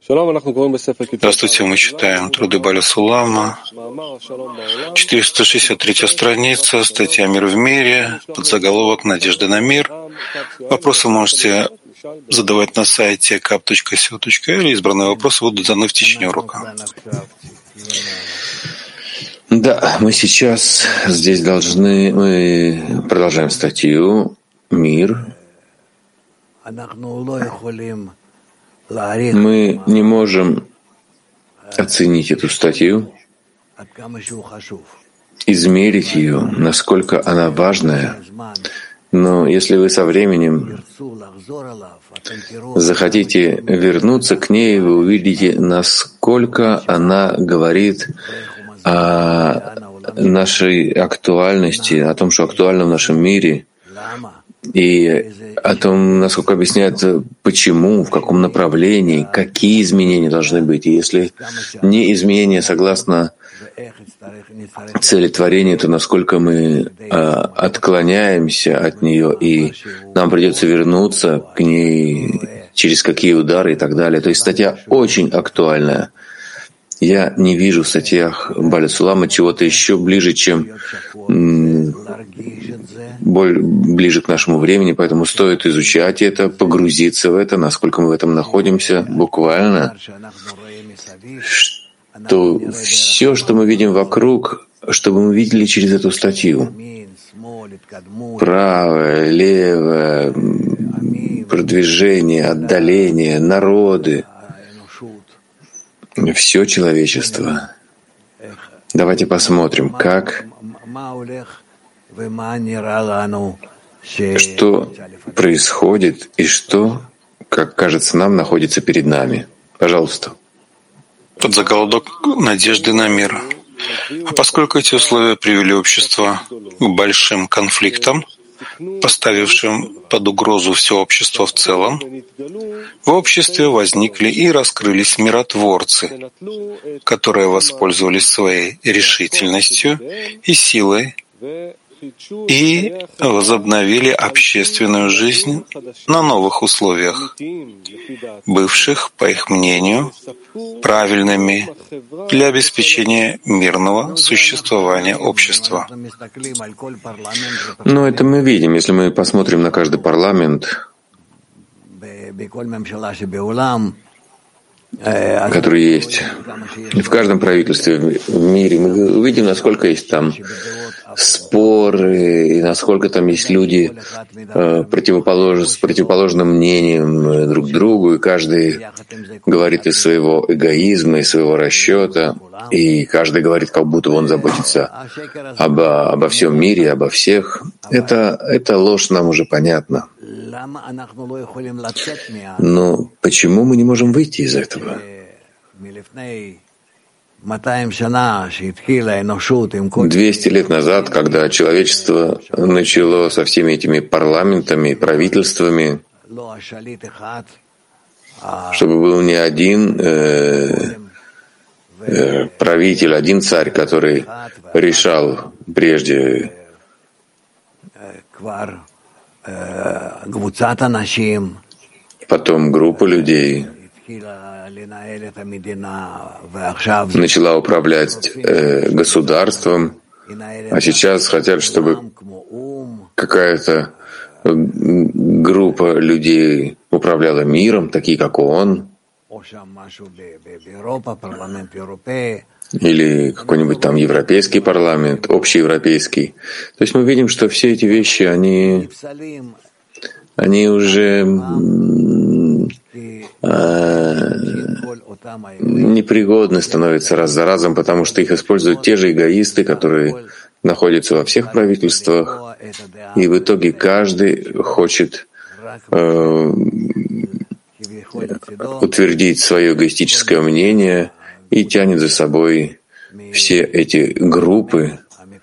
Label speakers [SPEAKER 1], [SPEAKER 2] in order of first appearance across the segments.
[SPEAKER 1] Здравствуйте, мы читаем труды Баля Сулама, 463 страница, статья «Мир в мире», подзаголовок «Надежда на мир». Вопросы можете задавать на сайте kap.co.il, избранные вопросы будут заданы в течение урока.
[SPEAKER 2] Да, мы сейчас здесь мы продолжаем статью «Мир». Мы не можем оценить эту статью, измерить ее, насколько она важная, но если вы со временем захотите вернуться к ней, вы увидите, насколько она говорит о нашей актуальности, о том, что актуально в нашем мире, и о том, насколько объясняет, почему, в каком направлении, какие изменения должны быть. И если не изменения согласно цели творения, то насколько мы отклоняемся от нее, и нам придется вернуться к ней, через какие удары и так далее. То есть статья очень актуальная. Я не вижу в статьях Баля Сулама чего-то еще ближе, чем ближе к нашему времени, поэтому стоит изучать это, погрузиться в это, насколько мы в этом находимся, буквально, что все, что мы видим вокруг, чтобы мы видели через эту статью. Правое, левое, продвижение, отдаление, народы, все человечество. Давайте посмотрим, что происходит и что, как кажется нам, находится перед нами. Пожалуйста.
[SPEAKER 1] Подзаголовок «Надежды на мир». А поскольку эти условия привели общество к большим конфликтам, поставившим под угрозу все общество в целом, в обществе возникли и раскрылись миротворцы, которые воспользовались своей решительностью и силой и возобновили общественную жизнь на новых условиях, бывших, по их мнению, правильными для обеспечения мирного существования общества.
[SPEAKER 2] Но это мы видим, если мы посмотрим на каждый парламент, который есть в каждом правительстве в мире, мы увидим, насколько есть там споры, и насколько там есть люди с противоположным мнением друг к другу, и каждый говорит из своего эгоизма, из своего расчета, и каждый говорит, как будто он заботится обо всем мире, обо всех. Это ложь нам уже понятна. Но почему мы не можем выйти из этого? 200 лет назад, когда человечество начало со всеми этими парламентами и правительствами, чтобы был не один правитель, один царь, который решал прежде, потом группа людей начала управлять государством, а сейчас хотят, чтобы какая-то группа людей управляла миром, такие как ООН, или какой-нибудь там европейский парламент, общеевропейский. То есть мы видим, что все эти вещи, они уже непригодны становятся раз за разом, потому что их используют те же эгоисты, которые находятся во всех правительствах, и в итоге каждый хочет утвердить свое эгоистическое мнение и тянет за собой все эти группы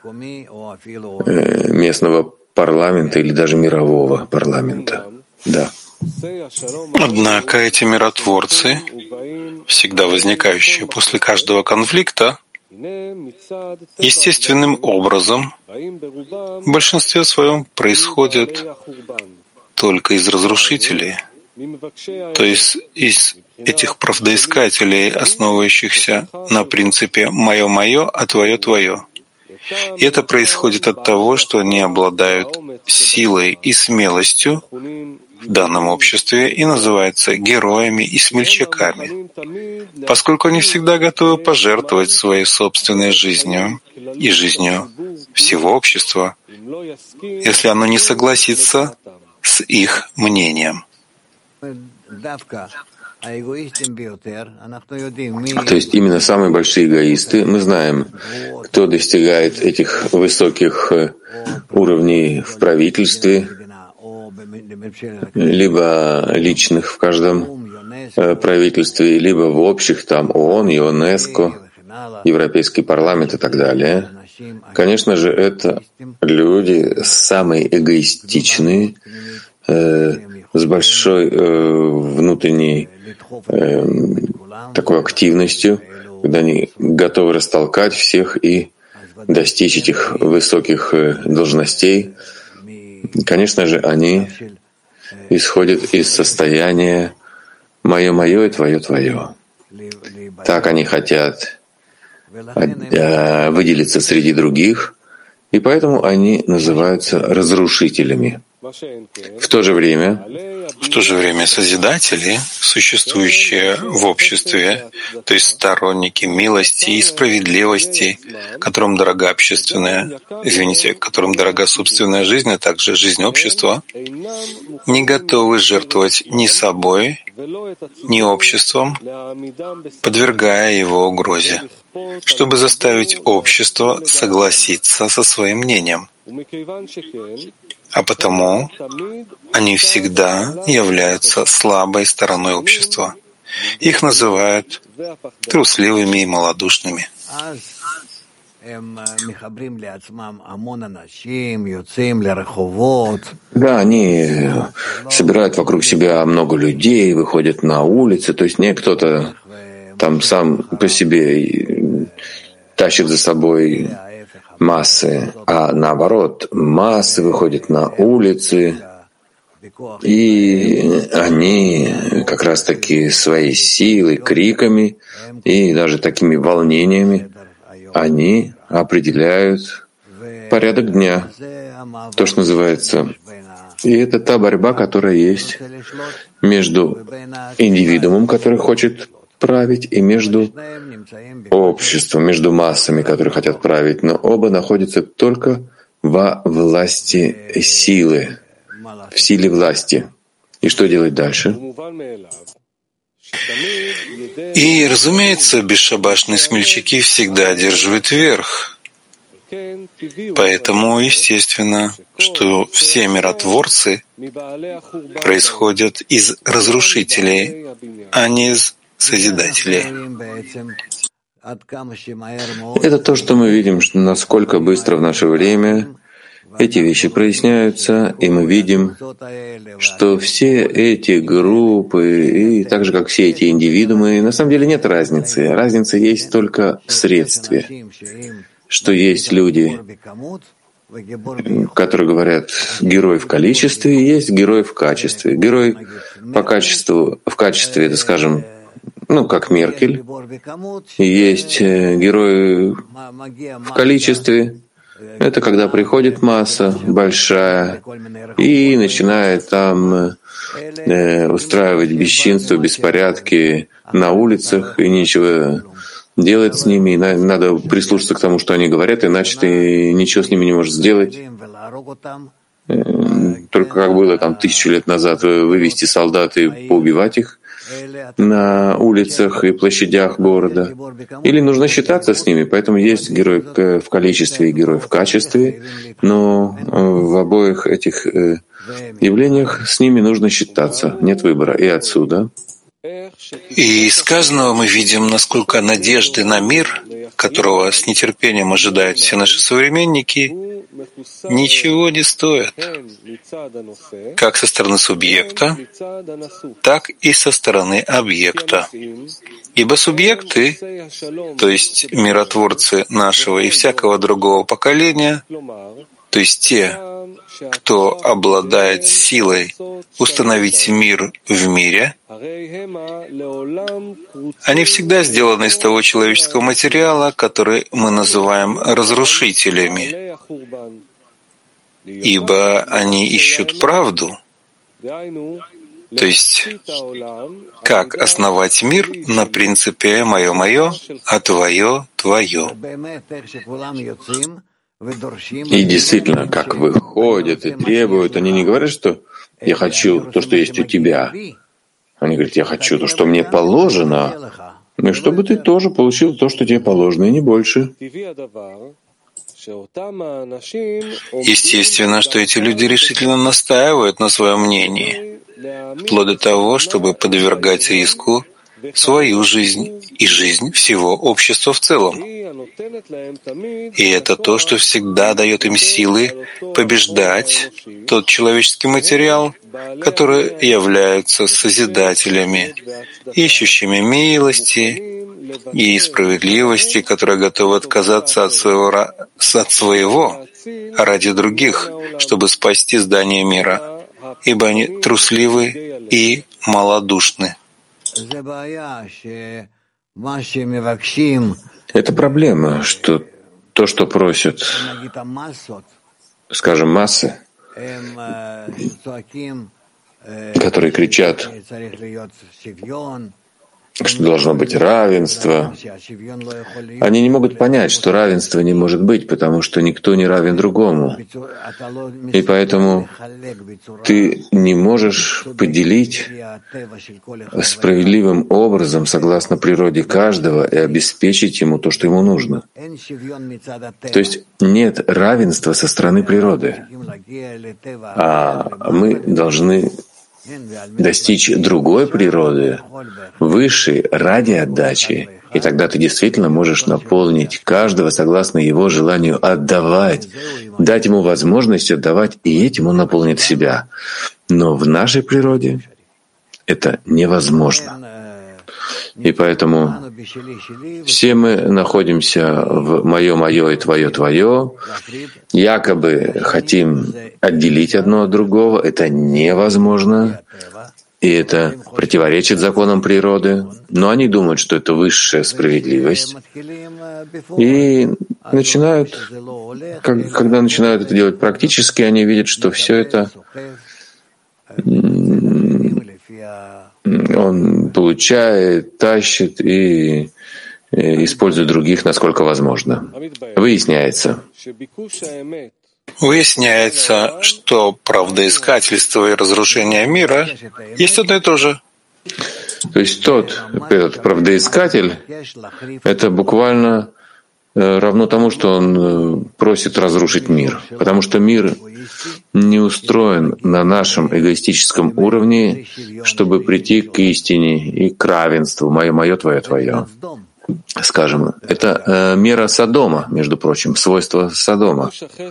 [SPEAKER 2] местного парламента или даже мирового парламента. Да.
[SPEAKER 1] Однако эти миротворцы, всегда возникающие после каждого конфликта, естественным образом в большинстве своем происходят только из разрушителей, То есть из этих правдоискателей, основывающихся на принципе «моё-моё, а твоё-твоё». И это происходит от того, что они обладают силой и смелостью в данном обществе и называются героями и смельчаками, поскольку они всегда готовы пожертвовать своей собственной жизнью и жизнью всего общества, если оно не согласится с их мнением.
[SPEAKER 2] То есть именно самые большие эгоисты, мы знаем, кто достигает этих высоких уровней в правительстве, либо личных в каждом правительстве, либо в общих, там ООН, ЮНЕСКО, Европейский парламент и так далее. Конечно же, это люди самые эгоистичные, с большой внутренней такой активностью, когда они готовы растолкать всех и достичь этих высоких должностей. Конечно же, они исходят из состояния «моё-моё» и «твоё-твоё». Так они хотят выделиться среди других, и поэтому они называются разрушителями. В то же время созидатели, существующие в обществе, то есть сторонники милости и справедливости, которым дорога которым дорога собственная жизнь, а также жизнь общества, не готовы жертвовать ни собой, ни обществом, подвергая его угрозе, чтобы заставить общество согласиться со своим мнением. А потому они всегда являются слабой стороной общества. Их называют трусливыми и малодушными. Да, они собирают вокруг себя много людей, выходят на улицы, то есть не кто-то там сам по себе тащит за собой массы, а наоборот, массы выходят на улицы, и они как раз-таки своей силой, криками и даже такими волнениями они определяют порядок дня, то, что называется. И это та борьба, которая есть между индивидуумом, который хочет править, и между обществом, между массами, которые хотят править. Но оба находятся только во власти силы, в силе власти. И что делать дальше?
[SPEAKER 1] И, разумеется, бесшабашные смельчаки всегда одерживают верх. Поэтому естественно, что все миротворцы происходят из разрушителей, а не из созидателей.
[SPEAKER 2] Это то, что мы видим, что насколько быстро в наше время эти вещи проясняются, и мы видим, что все эти группы, и так же, как все эти индивидуумы, на самом деле нет разницы. Разница есть только в средстве, что есть люди, которые говорят «герой в количестве», и есть герой в качестве. Герой по качеству, в качестве, это, скажем, как Меркель, и есть герой в количестве. Это когда приходит масса большая и начинает там устраивать бесчинство, беспорядки на улицах, и нечего делать с ними, и надо прислушаться к тому, что они говорят, иначе ты ничего с ними не можешь сделать. Только как было там 1000 лет назад, вывести солдат и поубивать их на улицах и площадях города. Или нужно считаться с ними, поэтому есть герой в количестве и герой в качестве, но в обоих этих явлениях с ними нужно считаться, нет выбора. И отсюда.
[SPEAKER 1] И из сказанного мы видим, насколько надежды на мир, которого с нетерпением ожидают все наши современники, ничего не стоят, как со стороны субъекта, так и со стороны объекта. Ибо субъекты, то есть миротворцы нашего и всякого другого поколения, то есть те, кто обладает силой установить мир в мире, они всегда сделаны из того человеческого материала, который мы называем разрушителями, ибо они ищут правду, то есть как основать мир на принципе «моё-моё», а «твоё» — «твоё».
[SPEAKER 2] И действительно, как выходят и требуют, они не говорят, что «я хочу то, что есть у тебя». Они говорят, я хочу то, что мне положено, и чтобы ты тоже получил то, что тебе положено, и не больше.
[SPEAKER 1] Естественно, что эти люди решительно настаивают на своем мнении, вплоть до того, чтобы подвергать риску свою жизнь и жизнь всего общества в целом. И это то, что всегда дает им силы побеждать тот человеческий материал, который являются созидателями, ищущими милости и справедливости, которые готовы отказаться от своего ради других, чтобы спасти здание мира, ибо они трусливы и малодушны.
[SPEAKER 2] Это проблема, что то, что просят, скажем, массы, которые кричат, что должно быть равенство. Они не могут понять, что равенства не может быть, потому что никто не равен другому. И поэтому ты не можешь поделить справедливым образом, согласно природе каждого, и обеспечить ему то, что ему нужно. То есть нет равенства со стороны природы, а мы должны достичь другой природы, высшей, ради отдачи. И тогда ты действительно можешь наполнить каждого согласно его желанию отдавать, дать ему возможность отдавать, и этим он наполнит себя. Но в нашей природе это невозможно. И поэтому все мы находимся в «моё-моё» и «твоё-твоё», якобы хотим отделить одно от другого. Это невозможно, и это противоречит законам природы. Но они думают, что это высшая справедливость, и начинают, когда начинают это делать практически, они видят, что все это он получает, тащит и использует других, насколько возможно.
[SPEAKER 1] Выясняется, что правдоискательство и разрушение мира есть одно и то же.
[SPEAKER 2] То есть этот правдоискатель, это буквально равно тому, что он просит разрушить мир, потому что мир не устроен на нашем эгоистическом уровне, чтобы прийти к истине и к равенству «моё-моё, твоё-твоё». Скажем, это мера Содома, между прочим, свойство Содома.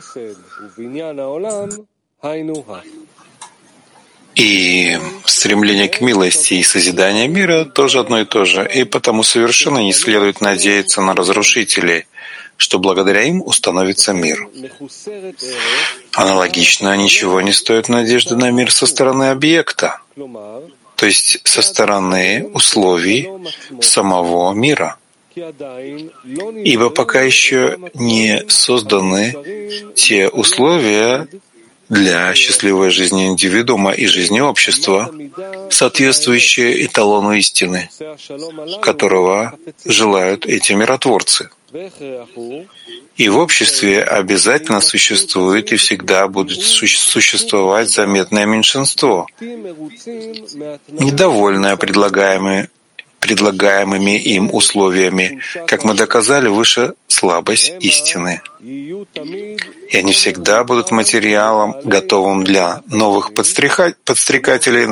[SPEAKER 1] И стремление к милости и созидание мира тоже одно и то же, и потому совершенно не следует надеяться на разрушителей, что благодаря им установится мир. Аналогично, ничего не стоит надежды на мир со стороны объекта, то есть со стороны условий самого мира. Ибо пока еще не созданы те условия для счастливой жизни индивидуума и жизни общества, соответствующие эталону истины, которого желают эти миротворцы. И в обществе обязательно существует и всегда будет существовать заметное меньшинство, недовольное предлагаемыми им условиями, как мы доказали выше, слабость истины. И они всегда будут материалом, готовым для новых подстрекателей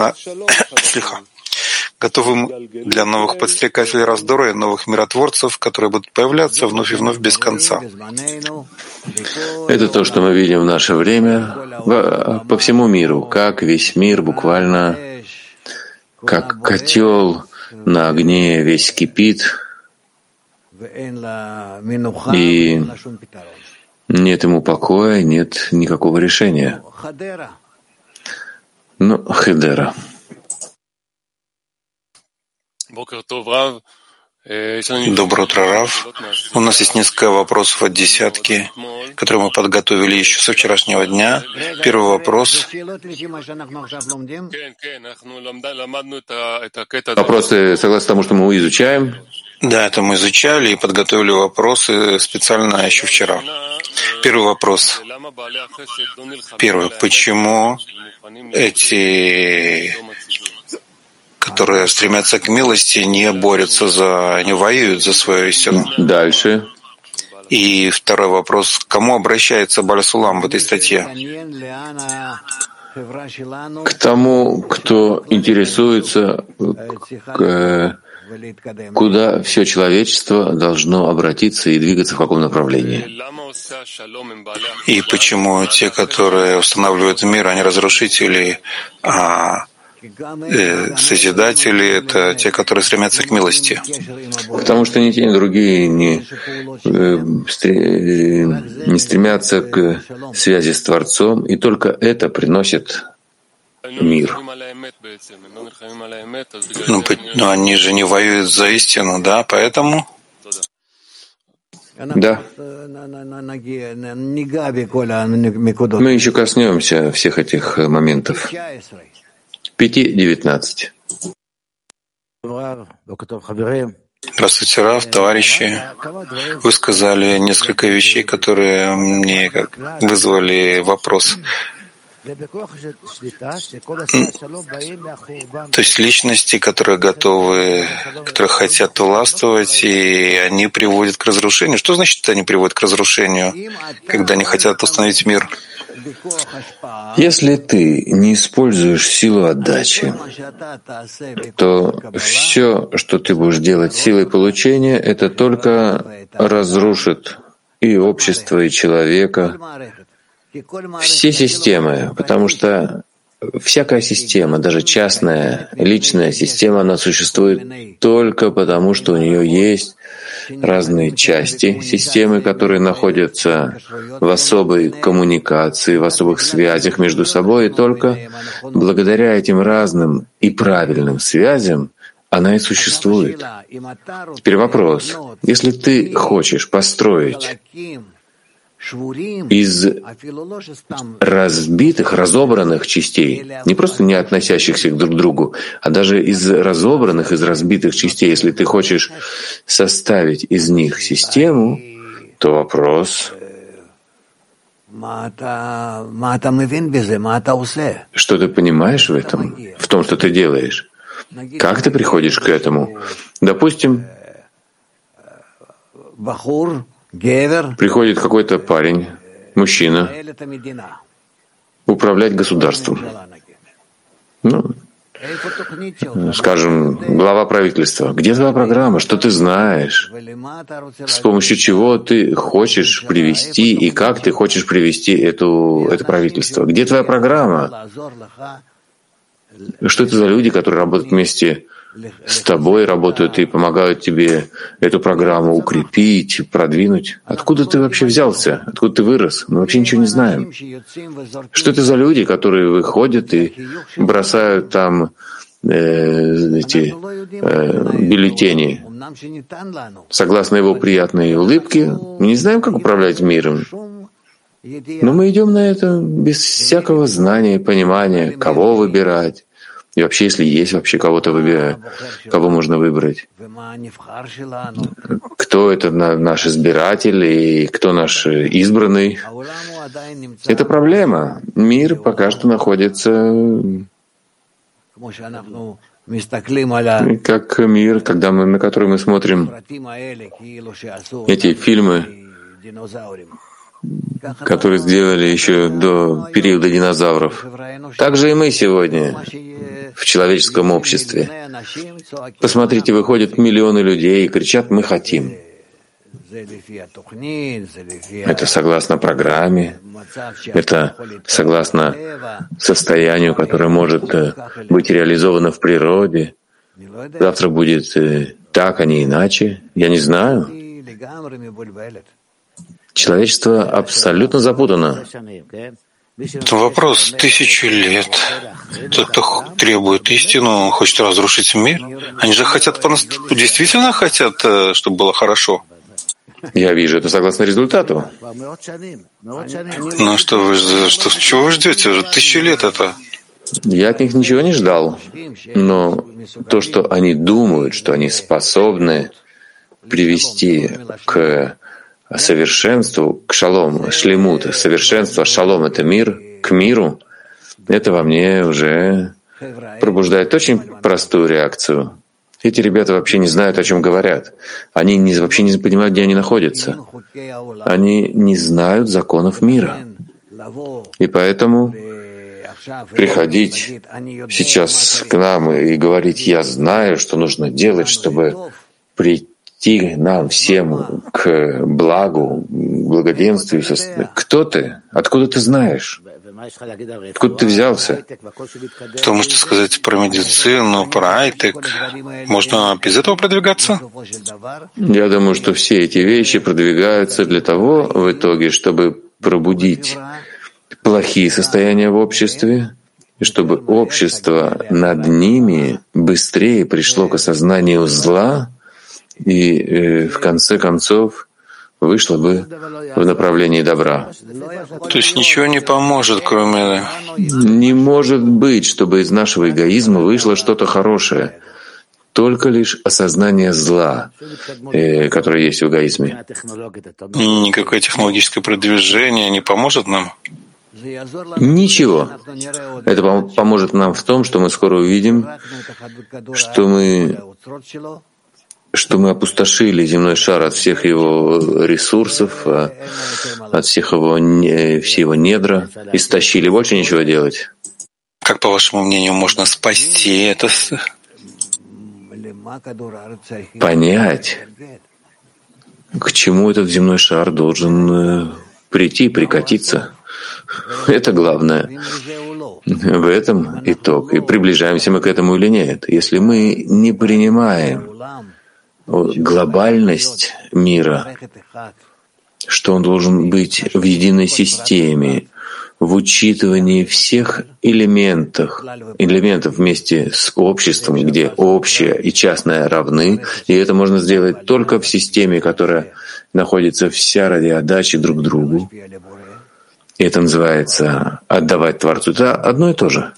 [SPEAKER 1] раздора и новых миротворцев, которые будут появляться вновь и вновь без конца.
[SPEAKER 2] Это то, что мы видим в наше время по всему миру, как весь мир буквально, как котел на огне весь кипит, и Нет ему покоя, нет никакого решения. Ну, Хедера.
[SPEAKER 1] Доброе утро, Рав. У нас есть несколько вопросов от десятки, которые мы подготовили еще со вчерашнего дня. Первый вопрос.
[SPEAKER 2] Вопросы согласно тому, что мы изучаем?
[SPEAKER 1] Да, это мы изучали и подготовили вопросы специально еще вчера. Первый вопрос. Первый. Почему эти, которые стремятся к милости, не борются не воюют за свою истину?
[SPEAKER 2] Дальше.
[SPEAKER 1] И второй вопрос. К кому обращается Бааль Сулам в этой статье?
[SPEAKER 2] К тому, кто интересуется, куда все человечество должно обратиться и двигаться в каком направлении.
[SPEAKER 1] И почему те, которые устанавливают мир, они разрушители, а созидатели — это те, которые стремятся к милости?
[SPEAKER 2] Потому что ни те, ни другие не стремятся к связи с Творцом, и только это приносит мир.
[SPEAKER 1] Но они же не воюют за истину, да? Поэтому?
[SPEAKER 2] Да. Мы еще коснемся всех этих моментов. 5:19.
[SPEAKER 1] Здравствуйте, Рав, товарищи. Вы сказали несколько вещей, которые мне вызвали вопрос. То есть личности, которые готовы, которые хотят властвовать, и они приводят к разрушению. Что значит, они приводят к разрушению, когда они хотят установить мир?
[SPEAKER 2] Если ты не используешь силу отдачи, то все, что ты будешь делать силой получения, это только разрушит и общество, и человека, все системы, потому что всякая система, даже частная, личная система, она существует только потому, что у нее есть разные части системы, которые находятся в особой коммуникации, в особых связях между собой, и только благодаря этим разным и правильным связям она и существует. Теперь вопрос. Если ты хочешь построить из разбитых, разобранных частей, не просто не относящихся друг к другу, а даже из разобранных, из разбитых частей, если ты хочешь составить из них систему, то вопрос, что ты понимаешь в этом, в том, что ты делаешь? Как ты приходишь к этому? Допустим, приходит какой-то парень, мужчина, управлять государством. Ну, скажем, глава правительства. Где твоя программа? Что ты знаешь? С помощью чего ты хочешь привести и как ты хочешь привести это правительство? Где твоя программа? Что это за люди, которые работают вместе с тобой, работают и помогают тебе эту программу укрепить, продвинуть? Откуда ты вообще взялся? Откуда ты вырос? Мы вообще ничего не знаем. Что это за люди, которые выходят и бросают там эти бюллетени согласно его приятной улыбке? Мы не знаем, как управлять миром. Но мы идем на это без всякого знания и понимания, кого выбирать. И вообще, если есть вообще кого-то выбирать, кого можно выбрать. Кто это наш избиратель и кто наш избранный. Это проблема. Мир пока что находится как мир, на который мы смотрим эти фильмы, которые сделали еще до периода динозавров. Так же и мы сегодня в человеческом обществе. Посмотрите, выходят миллионы людей и кричат: «Мы хотим». Это согласно программе, это согласно состоянию, которое может быть реализовано в природе. Завтра будет так, а не иначе. Я не знаю. Человечество абсолютно запутано.
[SPEAKER 1] Это вопрос 1000 лет. Тот, кто требует истину, он хочет разрушить мир. Они же хотят, действительно хотят, чтобы было хорошо.
[SPEAKER 2] Я вижу это согласно результату.
[SPEAKER 1] Ну что чего вы ждете? Уже 1000 лет это.
[SPEAKER 2] Я от них ничего не ждал. Но то, что они думают, что они способны привести к совершенству, к шалому, шлемут, совершенство, шалом — это мир, к миру, это во мне уже пробуждает очень простую реакцию. Эти ребята вообще не знают, о чем говорят. Они вообще не понимают, где они находятся. Они не знают законов мира. И поэтому приходить сейчас к нам и говорить: «Я знаю, что нужно делать, чтобы прийти нам всем к благу, благоденствию». Кто ты? Откуда ты знаешь? Откуда ты взялся?
[SPEAKER 1] Что можете сказать про медицину, про айтек? Можно без этого продвигаться?
[SPEAKER 2] Я думаю, что все эти вещи продвигаются для того, в итоге, чтобы пробудить плохие состояния в обществе, и чтобы общество над ними быстрее пришло к осознанию зла и в конце концов вышло бы в направлении добра.
[SPEAKER 1] То есть ничего не поможет, кроме...
[SPEAKER 2] Не может быть, чтобы из нашего эгоизма вышло что-то хорошее. Только лишь осознание зла, которое есть в эгоизме.
[SPEAKER 1] Никакое технологическое продвижение не поможет нам?
[SPEAKER 2] Ничего. Это поможет нам в том, что мы скоро увидим, что мы опустошили земной шар от всех его ресурсов, от все его недра, истощили. Больше ничего делать.
[SPEAKER 1] Как, по вашему мнению, можно спасти это?
[SPEAKER 2] Понять, к чему этот земной шар должен прийти, прикатиться. Это главное. В этом итог. И приближаемся мы к этому или нет. Если мы не принимаем глобальность мира, что он должен быть в единой системе, в учитывании всех элементов вместе с обществом, где общее и частное равны, и это можно сделать только в системе, которая находится вся ради отдачи друг другу. И это называется отдавать Творцу. Это одно и то же.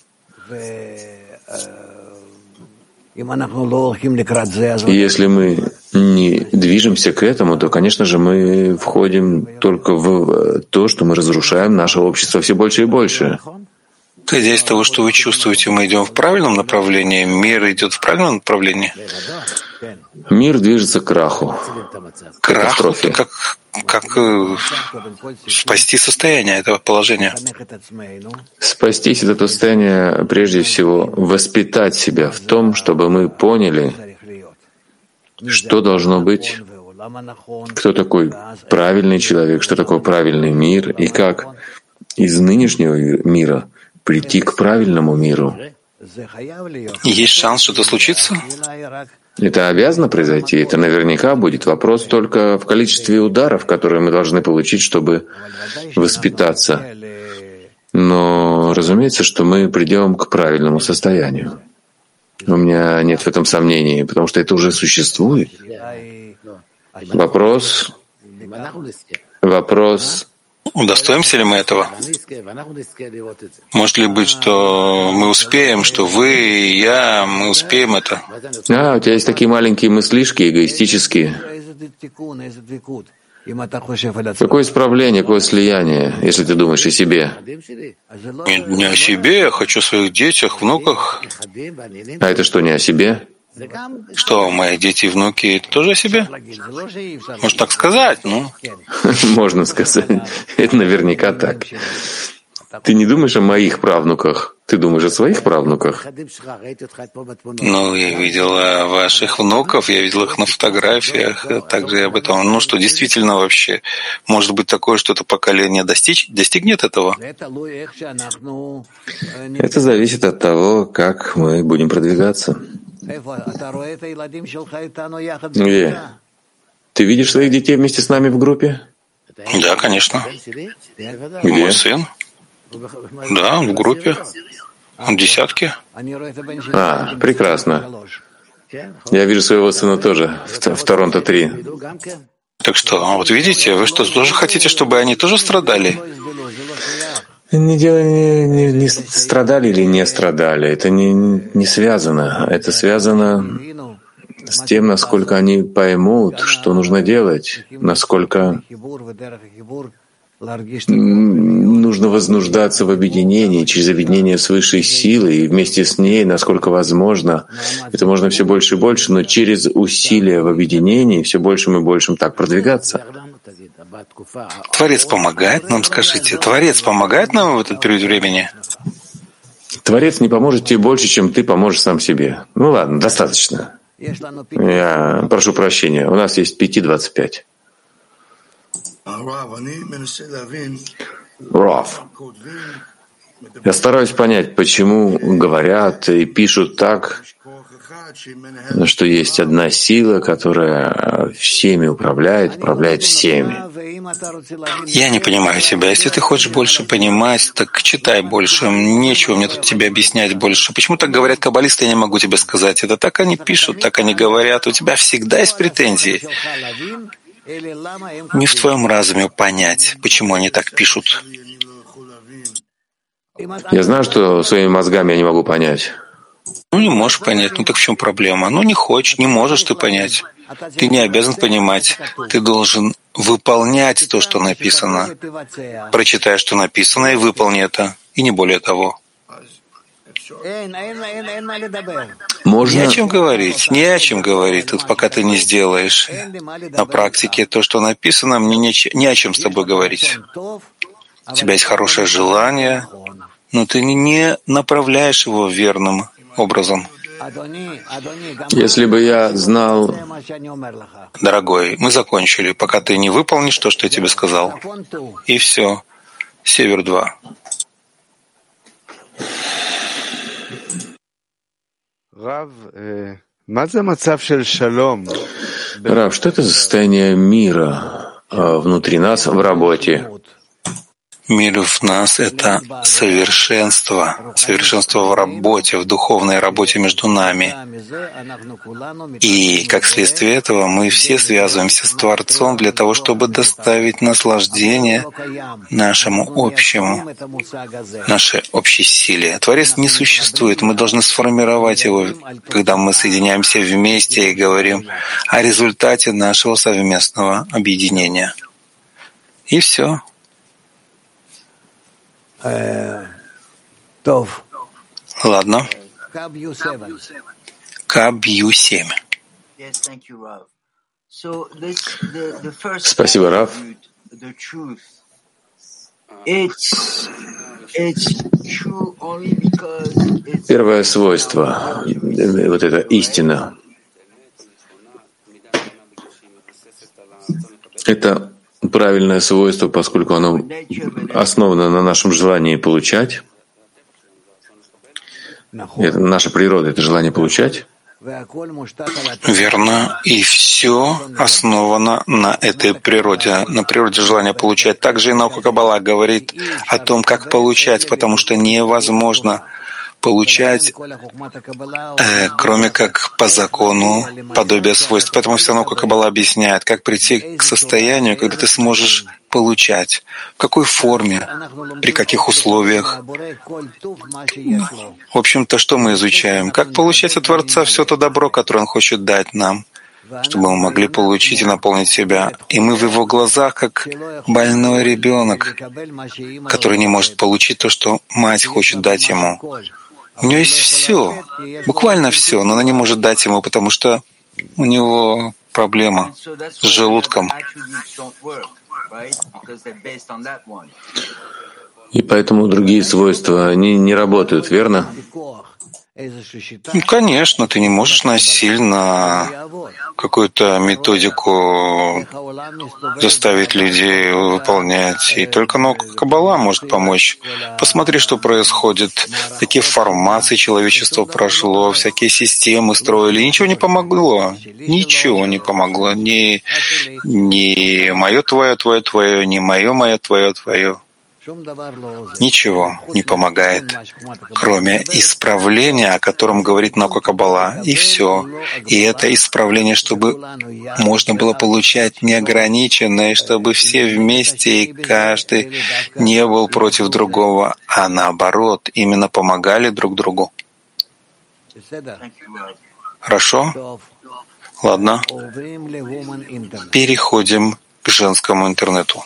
[SPEAKER 2] Если мы не движемся к этому, то, конечно же, мы входим только в то, что мы разрушаем наше общество все больше и больше.
[SPEAKER 1] Исходя из того, что вы чувствуете, мы идем в правильном направлении, мир идет в правильном направлении?
[SPEAKER 2] Мир движется к краху.
[SPEAKER 1] Краху? Это как спасти состояние этого положения?
[SPEAKER 2] Спастись — это состояние, прежде всего, воспитать себя в том, чтобы мы поняли, что должно быть, кто такой правильный человек, что такое правильный мир, и как из нынешнего мира прийти к правильному миру.
[SPEAKER 1] Есть шанс, что это случится?
[SPEAKER 2] Это обязано произойти. Это наверняка будет. Вопрос только в количестве ударов, которые мы должны получить, чтобы воспитаться. Но, разумеется, что мы придем к правильному состоянию. У меня нет в этом сомнений, потому что это уже существует. Вопрос,
[SPEAKER 1] удостоимся ли мы этого? Может ли быть, что мы успеем, что вы и я, мы успеем это?
[SPEAKER 2] У тебя есть такие маленькие мыслишки, эгоистические. Какое исправление, какое слияние, если ты думаешь о себе?
[SPEAKER 1] Не о себе, я хочу о своих детях, внуках.
[SPEAKER 2] А это что, не о себе?
[SPEAKER 1] Что, мои дети и внуки — это тоже о себе? Можно так сказать, ну?
[SPEAKER 2] Можно сказать. Это наверняка так. Ты не думаешь о моих правнуках, ты думаешь о своих правнуках.
[SPEAKER 1] Ну, я видел ваших внуков, я видел их на фотографиях, также я об этом. Ну что, действительно вообще, может быть такое, что это поколение достигнет этого?
[SPEAKER 2] Это зависит от того, как мы будем продвигаться. Где? Ты видишь своих детей вместе с нами в группе?
[SPEAKER 1] Да, конечно.
[SPEAKER 2] Где?
[SPEAKER 1] Мой сын. Да, он в группе. Он в десятке.
[SPEAKER 2] Прекрасно. Я вижу своего сына тоже в Торонто-3.
[SPEAKER 1] Так что, вот видите, вы что, тоже хотите, чтобы они тоже страдали?
[SPEAKER 2] Не страдали или не страдали. Это не связано. Это связано с тем, насколько они поймут, что нужно делать, насколько нужно вознуждаться в объединении, через объединение с высшей силой, и вместе с ней, насколько возможно, это можно все больше и больше, но через усилия в объединении все большим и большим так продвигаться.
[SPEAKER 1] Творец помогает нам, скажите, Творец помогает нам в этот период времени?
[SPEAKER 2] Творец не поможет тебе больше, чем ты поможешь сам себе. Ну ладно, достаточно. Я прошу прощения, у нас есть 5:25. Рав, я стараюсь понять, почему говорят и пишут так, что есть одна сила, которая всеми управляет всеми.
[SPEAKER 1] Я не понимаю тебя. Если ты хочешь больше понимать, так читай больше. Нечего мне тут тебе объяснять больше. Почему так говорят каббалисты, я не могу тебе сказать. Это так они пишут, так они говорят. У тебя всегда есть претензии. Не в твоем разуме понять, почему они так пишут.
[SPEAKER 2] Я знаю, что своими мозгами я не могу понять.
[SPEAKER 1] Ну, не можешь понять, ну так в чем проблема? Ну, не хочешь, не можешь ты понять. Ты не обязан понимать. Ты должен выполнять то, что написано. Прочитай, что написано, и выполни это. И не более того.
[SPEAKER 2] Можно...
[SPEAKER 1] Не о чем говорить, не о чем говорить, тут пока ты не сделаешь. На практике то, что написано, мне не о чем с тобой говорить. У тебя есть хорошее желание, но ты не направляешь его верным образом.
[SPEAKER 2] Если бы я знал...
[SPEAKER 1] Дорогой, мы закончили, пока ты не выполнишь то, что я тебе сказал. И все. Север 2.
[SPEAKER 2] Рав, что это за состояние мира внутри нас в работе?
[SPEAKER 1] Мир в нас — это совершенство. Совершенство в работе, в духовной работе между нами. И, как следствие этого, мы все связываемся с Творцом для того, чтобы доставить наслаждение нашему общему, нашей общей силе. Творец не существует, мы должны сформировать его, когда мы соединяемся вместе и говорим о результате нашего совместного объединения. И все. Ладно. КБ-7.
[SPEAKER 2] Спасибо, Рав. Первое свойство, вот эта истина, это правильное свойство, поскольку оно основано на нашем желании получать. Это наша природа, это желание получать.
[SPEAKER 1] Верно. И все основано на этой природе, на природе желания получать. Также и наука Каббала говорит о том, как получать, потому что невозможно получать, кроме как по закону подобия свойств. Поэтому вся наука Каббала объясняет, как прийти к состоянию, когда ты сможешь получать, в какой форме, при каких условиях. В общем-то, что мы изучаем? Как получать от Творца все то добро, которое Он хочет дать нам, чтобы мы могли получить и наполнить себя. И мы в Его глазах, как больной ребенок, который не может получить то, что мать хочет дать ему. У него есть все, буквально все, но она не может дать ему, потому что у него проблема с желудком.
[SPEAKER 2] И поэтому другие свойства, они не работают, верно?
[SPEAKER 1] Ну, конечно, ты не можешь насильно какую-то методику заставить людей выполнять. И только наука Каббала может помочь. Посмотри, что происходит. Такие формации человечество прошло, всякие системы строили. Ничего не помогло. Ничего не помогло. Ни мое, твое, ни мое, твое. Ничего не помогает, кроме исправления, о котором говорит наука Каббала. И все. И это исправление, чтобы можно было получать неограниченное, чтобы все вместе и каждый не был против другого, а наоборот, именно помогали друг другу. Хорошо? Ладно. Переходим к женскому интернету.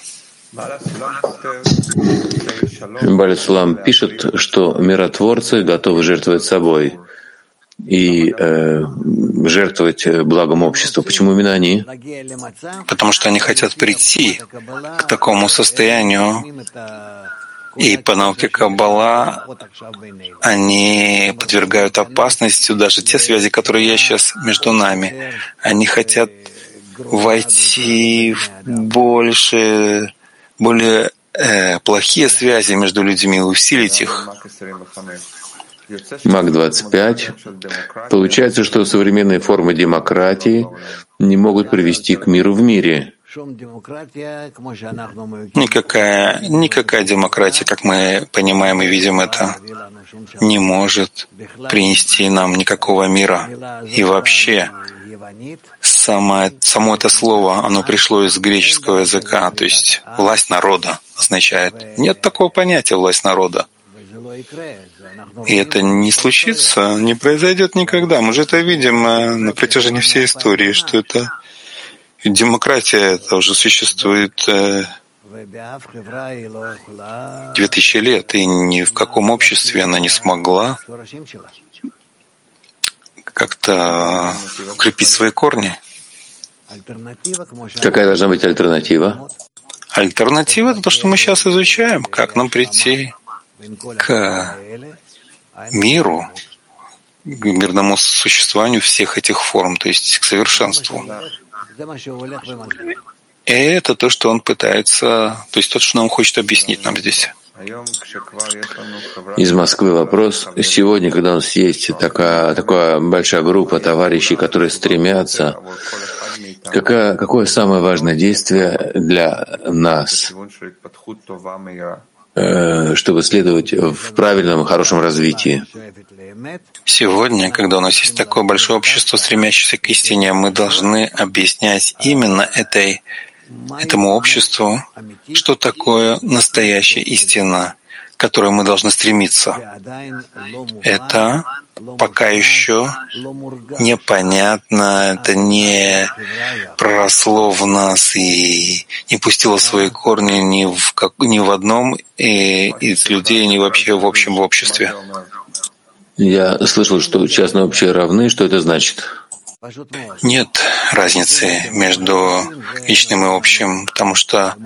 [SPEAKER 2] Баль-Сулам пишет, что миротворцы готовы жертвовать собой и жертвовать благом общества. Почему именно они?
[SPEAKER 1] Потому что они хотят прийти к такому состоянию, и по науке Каббала они подвергают опасности даже те связи, которые есть сейчас между нами. Они хотят войти в более плохие связи между людьми, усилить их.
[SPEAKER 2] Мак 25. Получается, что современные формы демократии не могут привести к миру в мире.
[SPEAKER 1] Никакая демократия, как мы понимаем и видим это, не может принести нам никакого мира. И вообще, само это слово, оно пришло из греческого языка, то есть власть народа означает. Нет такого понятия власть народа. И это не случится, не произойдет никогда. Мы же это видим на протяжении всей истории, что это демократия, это уже существует 2000 лет, и ни в каком обществе она не смогла как-то укрепить свои корни.
[SPEAKER 2] Какая должна быть альтернатива?
[SPEAKER 1] Альтернатива — это то, что мы сейчас изучаем, как нам прийти к миру, к мирному существованию всех этих форм, то есть к совершенству. И это то, что он пытается, то есть то, что он хочет объяснить нам здесь.
[SPEAKER 2] Из Москвы вопрос. Сегодня, когда у нас есть такая большая группа товарищей, которые стремятся, какое самое важное действие для нас, чтобы следовать в правильном, хорошем развитии?
[SPEAKER 1] Сегодня, когда у нас есть такое большое общество, стремящееся к истине, мы должны объяснять именно этому обществу, что такое настоящая истина, к которой мы должны стремиться. Это пока еще непонятно, это не проросло в нас и не пустило свои корни ни в одном из людей, ни вообще в общем в обществе.
[SPEAKER 2] Я слышал, что частное и общее равны. Что это значит?
[SPEAKER 1] Нет разницы между личным и общим, потому что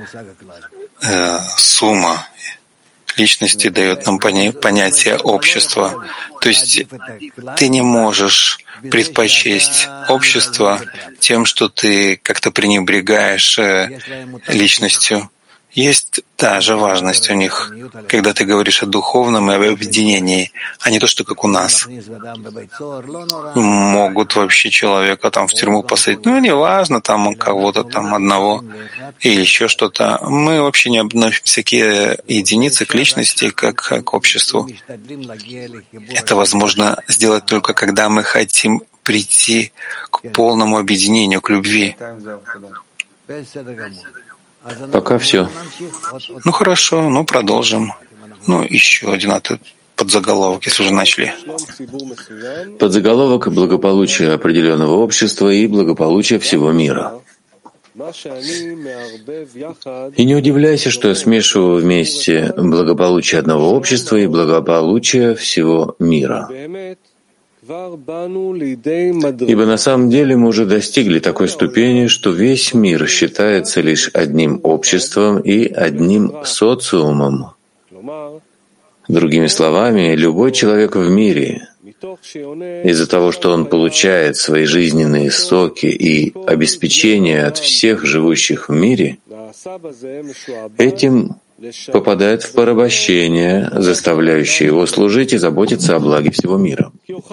[SPEAKER 1] сумма личности дает нам понятие общества. То есть ты не можешь предпочесть общество тем, что ты как-то пренебрегаешь личностью. Есть та же важность у них, когда ты говоришь о духовном и об объединении, а не то, что как у нас. Могут вообще человека там в тюрьму посадить, ну, не важно, там кого-то там одного или еще что-то. Мы вообще не относимся к единице, к личности, как к обществу. Это возможно сделать только когда мы хотим прийти к полному объединению, к любви.
[SPEAKER 2] Пока все.
[SPEAKER 1] Ну хорошо, продолжим. Еще один подзаголовок, если уже начали.
[SPEAKER 2] Подзаголовок «Благополучие определенного общества и благополучие всего мира». И не удивляйся, что я смешиваю вместе благополучие одного общества и благополучие всего мира. Ибо на самом деле мы уже достигли такой ступени, что весь мир считается лишь одним обществом и одним социумом. Другими словами, любой человек в мире из-за того, что он получает свои жизненные соки и обеспечение от всех живущих в мире, этим попадает в порабощение, заставляющее его служить и заботиться о благе всего мира.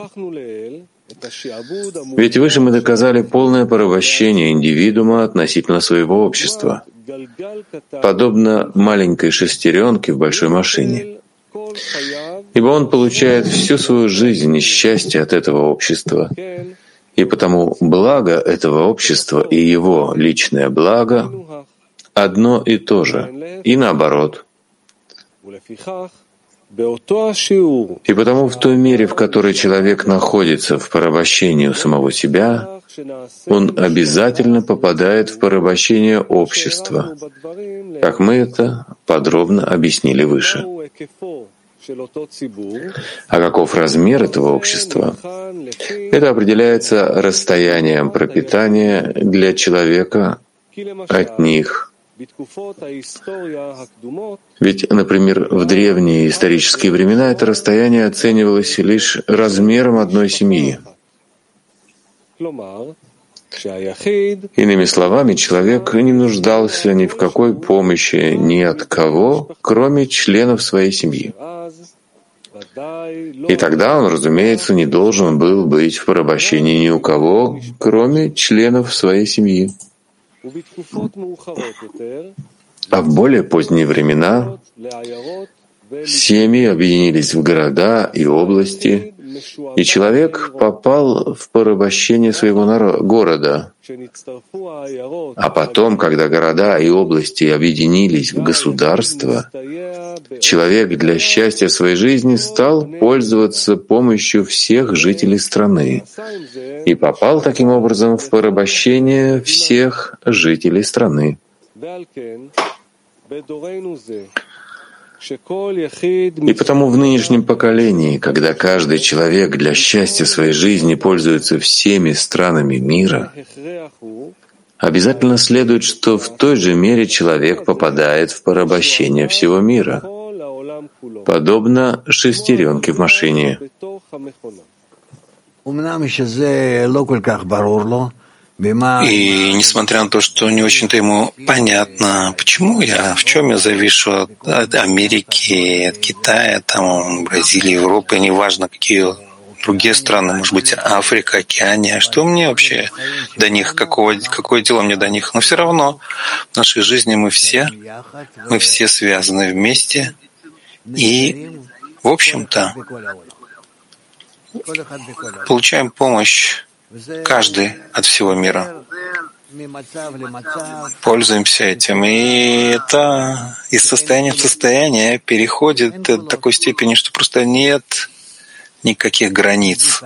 [SPEAKER 2] Ведь выше мы доказали полное порабощение индивидуума относительно своего общества, подобно маленькой шестеренке в большой машине. Ибо он получает всю свою жизнь и счастье от этого общества, и потому благо этого общества и его личное благо одно и то же, и наоборот. И потому в той мере, в которой человек находится в порабощении у самого себя, он обязательно попадает в порабощение общества, как мы это подробно объяснили выше. А каков размер этого общества? Это определяется расстоянием пропитания для человека от них. Ведь, например, в древние исторические времена это расстояние оценивалось лишь размером одной семьи. Иными словами, человек не нуждался ни в какой помощи ни от кого, кроме членов своей семьи. И тогда он, разумеется, не должен был быть в порабощении ни у кого, кроме членов своей семьи. А в более поздние времена семьи объединились в города и области, и человек попал в порабощение своего города. А потом, когда города и области объединились в государство, человек для счастья своей жизни стал пользоваться помощью всех жителей страны и попал таким образом в порабощение всех жителей страны. И потому в нынешнем поколении, когда каждый человек для счастья своей жизни пользуется всеми странами мира, обязательно следует, что в той же мере человек попадает в порабощение всего мира, подобно шестеренке в машине.
[SPEAKER 1] И несмотря на то, что не очень-то ему понятно, почему в чем я завишу от Америки, от Китая, там, Бразилии, Европы, неважно, какие другие страны, может быть, Африка, Океания, что мне вообще до них, какое дело мне до них? Но все равно в нашей жизни мы все связаны вместе, и, в общем-то, получаем помощь каждый от всего мира. Пользуемся этим. И это из состояния в состояние переходит до такой степени, что просто нет никаких границ.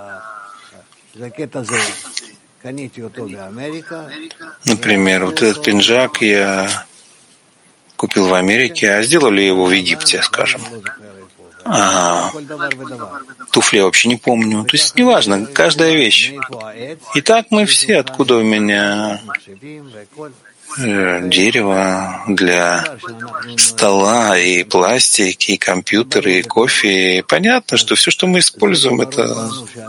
[SPEAKER 1] Например, вот этот пинжак я купил в Америке, а сделали его в Египте, скажем. Туфли я вообще не помню. То есть неважно, каждая вещь. И так мы все, откуда у меня дерево для стола, и пластик, и компьютеры, и кофе. И понятно, что все, что мы используем, это...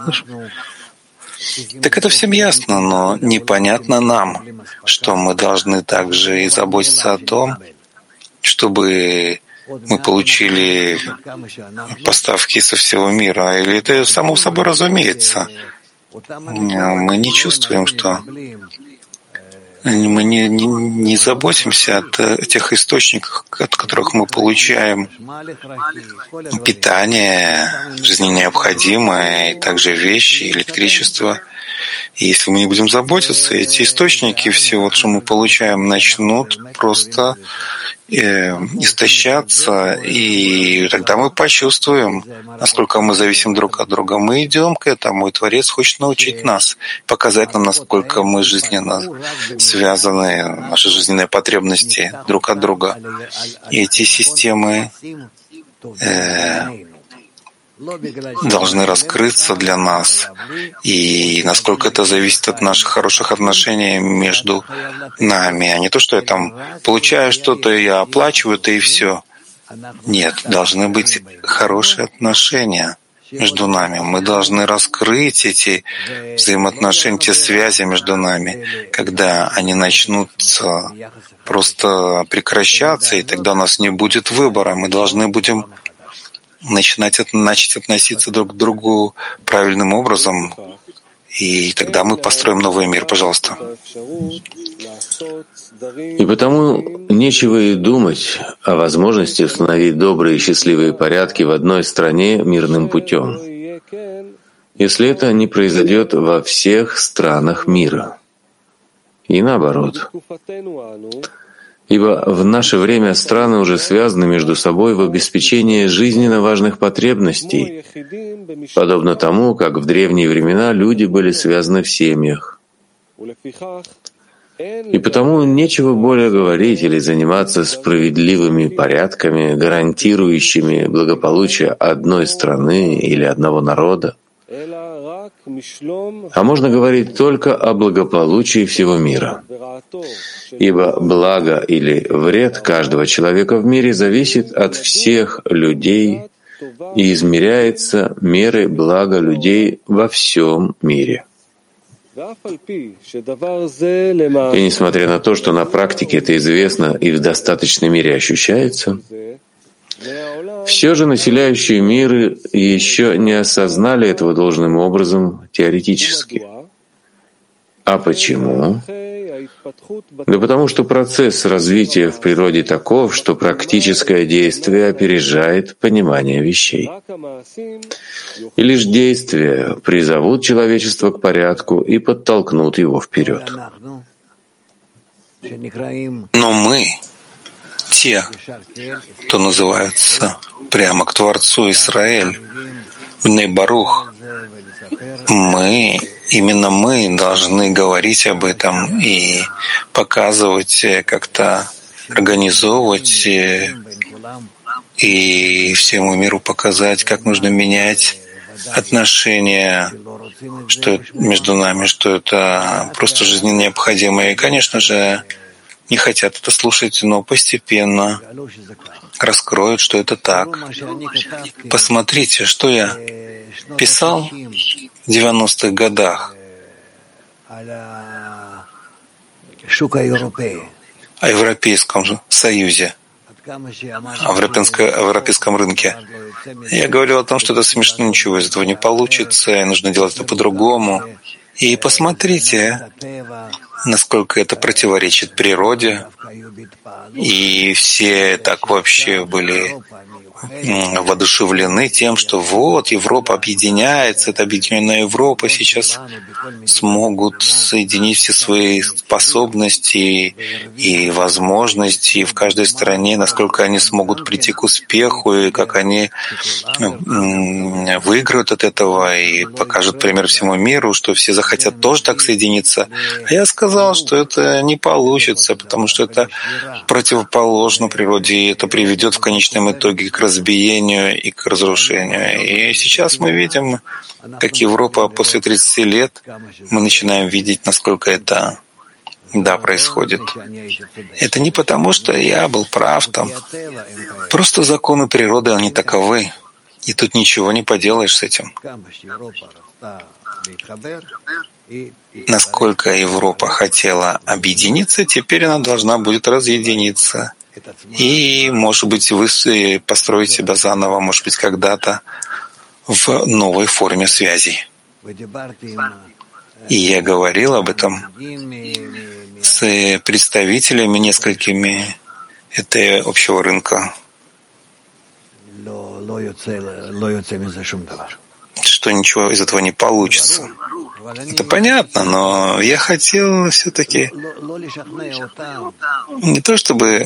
[SPEAKER 1] Так это всем ясно, но непонятно нам, что мы должны также и заботиться о том, чтобы мы получили поставки со всего мира. Или это само собой разумеется. Мы не чувствуем, что мы не заботимся от тех источников, от которых мы получаем питание, жизненно необходимое, и также вещи, электричество. И если мы не будем заботиться, эти источники всего, что мы получаем, начнут просто истощаться, и тогда мы почувствуем, насколько мы зависим друг от друга. Мы идем к этому, и Творец хочет научить нас, показать нам, насколько мы жизненно связаны, наши жизненные потребности друг от друга. И эти системы должны раскрыться для нас, и насколько это зависит от наших хороших отношений между нами, а не то, что я там получаю что-то, я оплачиваю это и все. Нет, должны быть хорошие отношения. между нами. Мы должны раскрыть эти взаимоотношения, те связи между нами, когда они начнут просто прекращаться, и тогда у нас не будет выбора. Мы должны будем начать относиться друг к другу правильным образом, и тогда мы построим новый мир. Пожалуйста.
[SPEAKER 2] И потому нечего и думать о возможности установить добрые и счастливые порядки в одной стране мирным путем, если это не произойдет во всех странах мира. И наоборот. Ибо в наше время страны уже связаны между собой в обеспечении жизненно важных потребностей, подобно тому, как в древние времена люди были связаны в семьях. И потому нечего более говорить или заниматься справедливыми порядками, гарантирующими благополучие одной страны или одного народа, а можно говорить только о благополучии всего мира. Ибо благо или вред каждого человека в мире зависит от всех людей и измеряется мерой блага людей во всем мире. И несмотря на то, что на практике это известно и в достаточной мере ощущается, все же населяющие миры еще не осознали этого должным образом теоретически. А почему? Да потому что процесс развития в природе таков, что практическое действие опережает понимание вещей. И лишь действия призовут человечество к порядку и подтолкнут его вперед.
[SPEAKER 1] Но мы, те, кто называется прямо к Творцу Исраэль, Бней Барух, именно мы должны говорить об этом и показывать, как-то организовывать и всему миру показать, как нужно менять отношения между нами, что это просто жизненно необходимо. И, конечно же, не хотят это слушать, но постепенно раскроют, что это так. Посмотрите, что я писал в 90-х годах о Европейском Союзе, о европейском рынке. Я говорил о том, что это смешно, ничего из этого не получится, и нужно делать это по-другому. И посмотрите, насколько это противоречит природе. И все так вообще были воодушевлены тем, что вот Европа объединяется, это объединенная Европа сейчас смогут соединить все свои способности и возможности и в каждой стране, насколько они смогут прийти к успеху и как они выиграют от этого и покажут пример всему миру, что все захотят тоже так соединиться. А я сказал, что это не получится, потому что это противоположно природе, и это приведет в конечном итоге к разбиению и к разрушению. И сейчас мы видим, как Европа после 30 лет, мы начинаем видеть, насколько это происходит. Это не потому, что я был прав там. Просто законы природы, они таковы. И тут ничего не поделаешь с этим. Насколько Европа хотела объединиться, теперь она должна будет разъединиться. И, может быть, построить себя заново, может быть, когда-то в новой форме связей. И я говорил об этом с представителями несколькими этого общего рынка, что ничего из этого не получится. Это понятно, но я хотел все-таки не то чтобы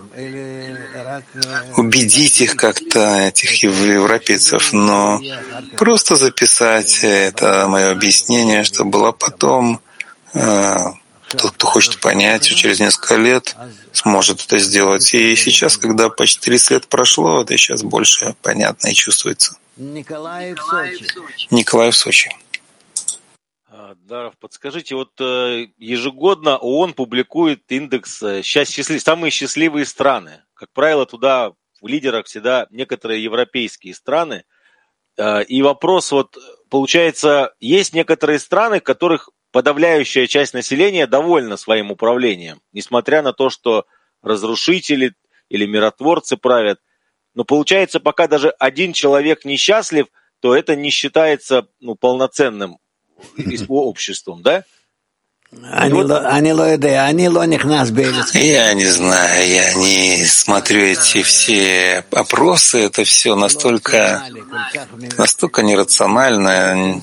[SPEAKER 1] убедить их как-то, этих европейцев, но просто записать это мое объяснение, чтобы было потом тот, кто хочет понять, через несколько лет сможет это сделать. И сейчас, когда почти 30 лет прошло, это сейчас больше понятно и чувствуется. Николай в Сочи.
[SPEAKER 3] Даров, подскажите, вот ежегодно ООН публикует индекс самые счастливые страны. Как правило, туда в лидерах всегда некоторые европейские страны. И вопрос, вот, получается, есть некоторые страны, в которых подавляющая часть населения довольна своим управлением, несмотря на то, что разрушители или миротворцы правят. Но получается, пока даже один человек несчастлив, то это не считается полноценным обществом, да?
[SPEAKER 1] Я не знаю, я не смотрю эти все опросы, это все настолько нерационально,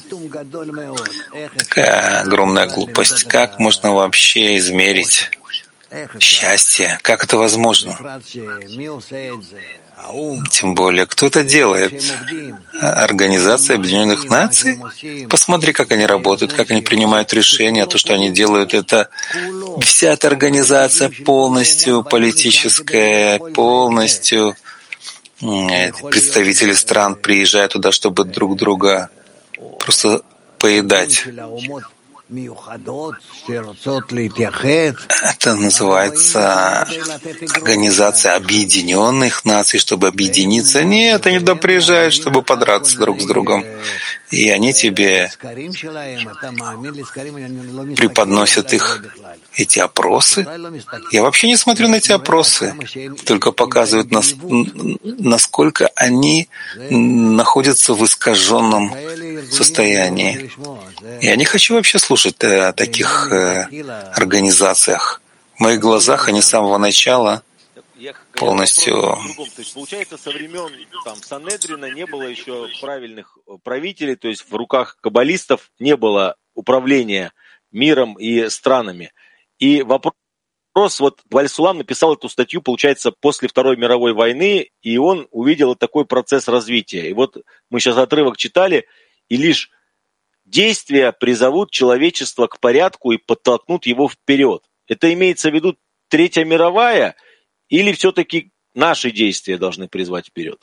[SPEAKER 1] такая огромная глупость. Как можно вообще измерить счастье? Как это возможно? Тем более, кто это делает? Организация Объединенных Наций? Посмотри, как они работают, как они принимают решения. То, что они делают, это вся эта организация полностью политическая, полностью представители стран приезжают туда, чтобы друг друга просто поедать. Это называется Организация Объединенных Наций, чтобы объединиться. Нет, они туда приезжают, чтобы подраться друг с другом. И они тебе преподносят эти опросы. Я вообще не смотрю на эти опросы, только показывают, насколько они находятся в искаженном состоянии. Я не хочу вообще слушать о таких организациях. В моих глазах они с самого начала полностью...
[SPEAKER 3] То есть, получается, со времен Санедрина не было еще правильных правителей, то есть в руках каббалистов не было управления миром и странами. И вопрос, вот Валь-Сулам написал эту статью, получается, после Второй мировой войны, и он увидел такой процесс развития. И вот мы сейчас отрывок читали, и лишь действия призовут человечество к порядку и подтолкнут его вперед. Это имеется в виду Третья мировая, или все-таки наши действия должны призвать вперед?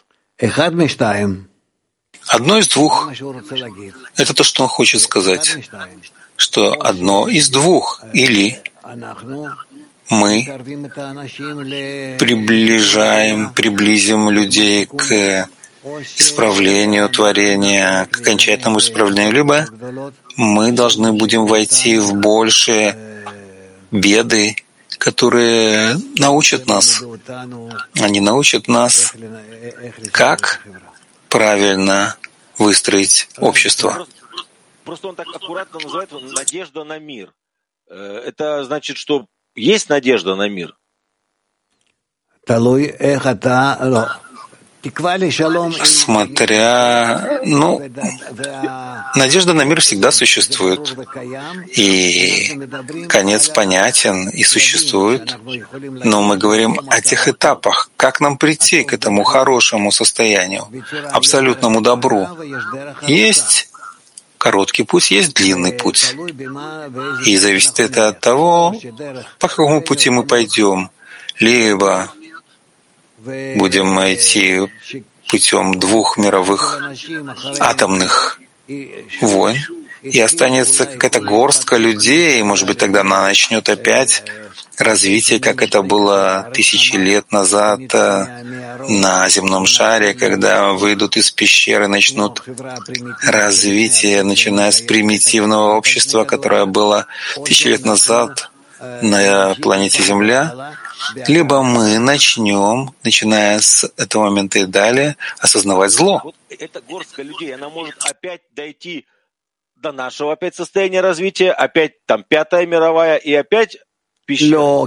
[SPEAKER 1] Одно из двух. Это то, что он хочет сказать. Что одно из двух. Или мы приблизим людей к исправлению творения, к окончательному исправлению, либо мы должны будем войти в большие беды, которые научат нас. Они научат нас, как правильно выстроить общество.
[SPEAKER 3] Просто он так аккуратно называет «надежда на мир». Это значит, что есть надежда на мир?
[SPEAKER 1] Смотря... надежда на мир всегда существует. И конец понятен и существует. Но мы говорим о тех этапах, как нам прийти к этому хорошему состоянию, абсолютному добру. Есть короткий путь, есть длинный путь. И зависит это от того, по какому пути мы пойдем. Либо будем идти путем двух мировых атомных войн, и останется какая-то горстка людей, и, может быть, тогда она начнет опять развитие, как это было тысячи лет назад на земном шаре, когда выйдут из пещеры, начнут развитие, начиная с примитивного общества, которое было тысячи лет назад на планете Земля. Либо мы начнем, начиная с этого момента и далее, осознавать зло.
[SPEAKER 3] Вот эта горстка людей, она может опять дойти до нашего опять состояния развития, опять Пятая мировая и опять пещера.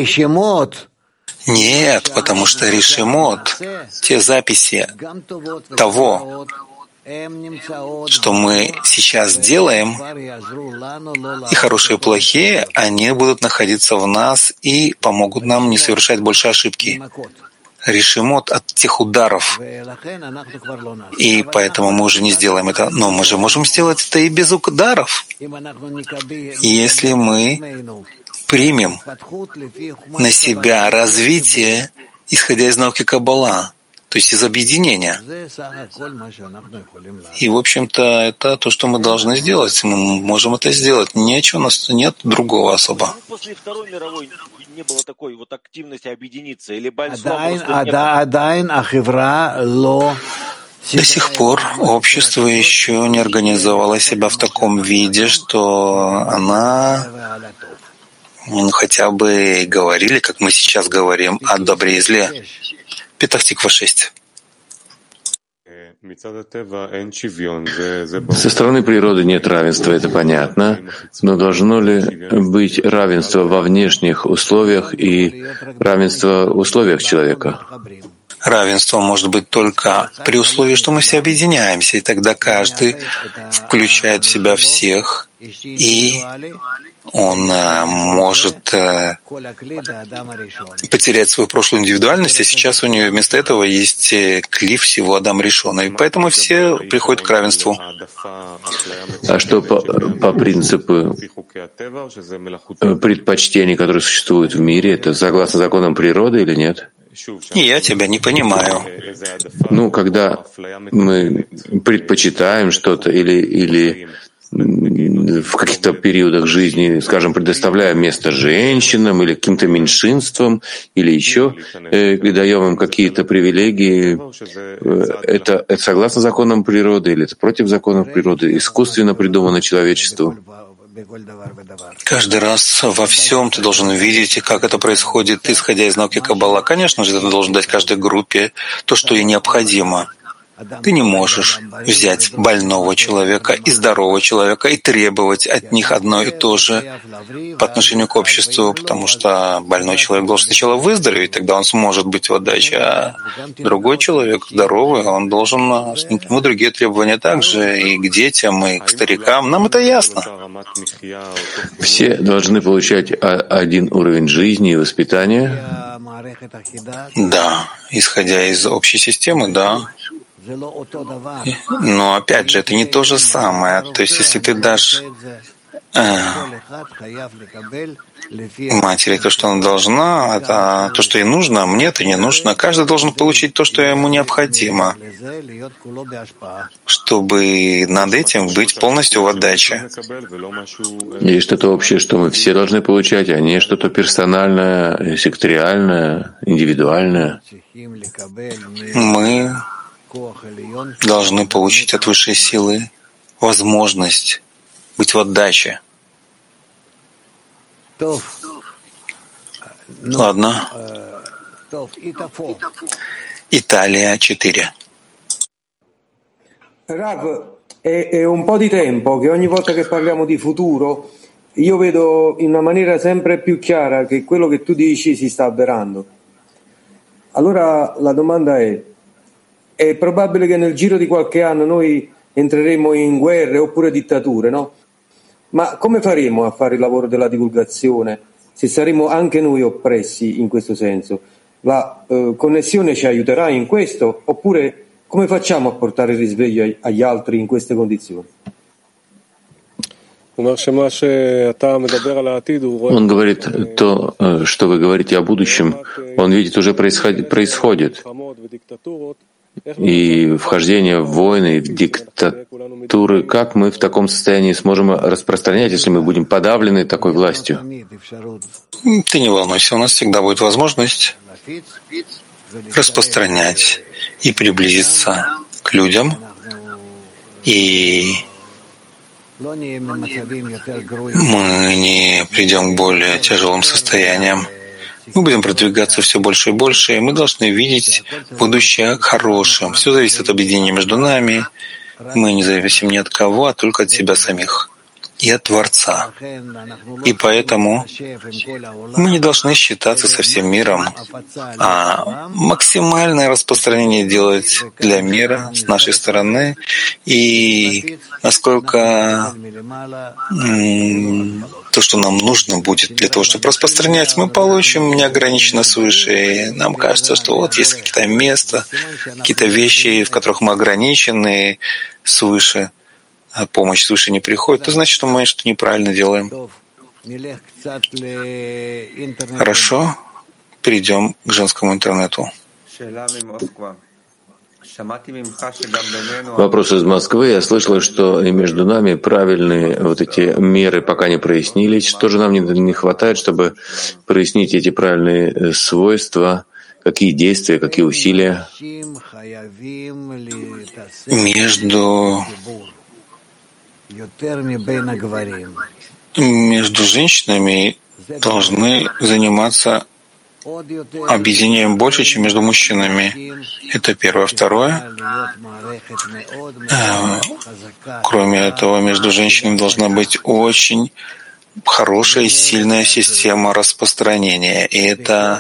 [SPEAKER 1] Нет, потому что решимот, те записи того, что мы сейчас делаем, и хорошие, и плохие, они будут находиться в нас и помогут нам не совершать больше ошибки. Решимот от тех ударов. И поэтому мы уже не сделаем это. Но мы же можем сделать это и без ударов. Если мы примем на себя развитие, исходя из науки Каббала, то есть из объединения. И, в общем-то, это то, что мы должны сделать. Мы можем это сделать. Ничего, у нас нет другого особо.
[SPEAKER 3] После Второй мировой не было такой вот активности объединиться? Или Валь-Сулам просто не было?
[SPEAKER 1] До сих пор общество еще не организовало себя в таком виде, что она хотя бы говорили, как мы сейчас говорим, о добре и зле. Петах Тиква 6.
[SPEAKER 2] Со стороны природы нет равенства, это понятно, но должно ли быть равенство во внешних условиях и равенство в условиях человека?
[SPEAKER 1] Равенство может быть только при условии, что мы все объединяемся, и тогда каждый включает в себя всех, и он может потерять свою прошлую индивидуальность, а сейчас у нее вместо этого есть кли всего Адам Ришона, и поэтому все приходят к равенству.
[SPEAKER 2] А что по принципу предпочтений, которые существуют в мире, это согласно законам природы или нет?
[SPEAKER 1] Я тебя не понимаю.
[SPEAKER 2] Ну, когда мы предпочитаем что-то или в каких-то периодах жизни, скажем, предоставляем место женщинам или каким-то меньшинствам, или еще даем им какие-то привилегии, это согласно законам природы или это против законов природы, искусственно придумано человечеству?
[SPEAKER 1] Каждый раз во всем ты должен видеть, как это происходит, исходя из науки Каббала. Конечно же, ты должен дать каждой группе то, что ей необходимо. Ты не можешь взять больного человека и здорового человека и требовать от них одно и то же по отношению к обществу, потому что больной человек должен сначала выздороветь, тогда он сможет быть в отдаче, а другой человек здоровый, он должен снять ему другие требования также и к детям, и к старикам. Нам это ясно.
[SPEAKER 2] Все должны получать один уровень жизни и воспитания?
[SPEAKER 1] Да, исходя из общей системы, да. Но опять же, это не то же самое. То есть, если ты дашь матери то, что она должна, это то, что ей нужно, а мне это не нужно. Каждый должен получить то, что ему необходимо, чтобы над этим быть полностью в отдаче.
[SPEAKER 2] Есть что-то общее, что мы все должны получать, а не что-то персональное, секториальное, индивидуальное.
[SPEAKER 1] Мы должны получить от высшей силы возможность быть в отдаче. Ладно. Italia 4.
[SPEAKER 4] Rav, è un po' di tempo che ogni volta che parliamo di futuro io vedo in una maniera sempre più chiara che quello che tu dici si sta avverando. Allora la domanda è probabile che nel giro di qualche anno noi entreremo in guerre oppure dittature, no? Ma come faremo a fare il lavoro della divulgazione se saremo anche noi oppressi in questo senso? La connessione ci aiuterà in questo oppure come facciamo a portare il risveglio agli altri in queste condizioni?
[SPEAKER 2] Он говорит, то, что вы говорите о будущем, он видит, уже происходит. И вхождение в войны, в диктатуры, как мы в таком состоянии сможем распространять, если мы будем подавлены такой властью?
[SPEAKER 1] Ты не волнуйся, у нас всегда будет возможность распространять и приблизиться к людям, и мы не придем к более тяжелым состояниям. Мы будем продвигаться все больше и больше, и мы должны видеть будущее хорошим. Все зависит от объединения между нами. Мы не зависим ни от кого, а только от себя самих и от Творца. И поэтому мы не должны считаться со всем миром, а максимальное распространение делать для мира с нашей стороны, и насколько то, что нам нужно будет для того, чтобы распространять, мы получим неограниченно свыше. И нам кажется, что вот есть какие-то места, какие-то вещи, в которых мы ограничены свыше, а помощь свыше не приходит, то значит, что мы что-то неправильно делаем. Хорошо, перейдем к женскому интернету.
[SPEAKER 2] Вопрос из Москвы. Я слышал, что и между нами правильные вот эти меры пока не прояснились. Что же нам не хватает, чтобы прояснить эти правильные свойства, какие действия, какие усилия
[SPEAKER 1] между женщинами должны заниматься объединением больше, чем между мужчинами. Это первое. Второе. Кроме этого, между женщинами должна быть очень хорошая и сильная система распространения. И это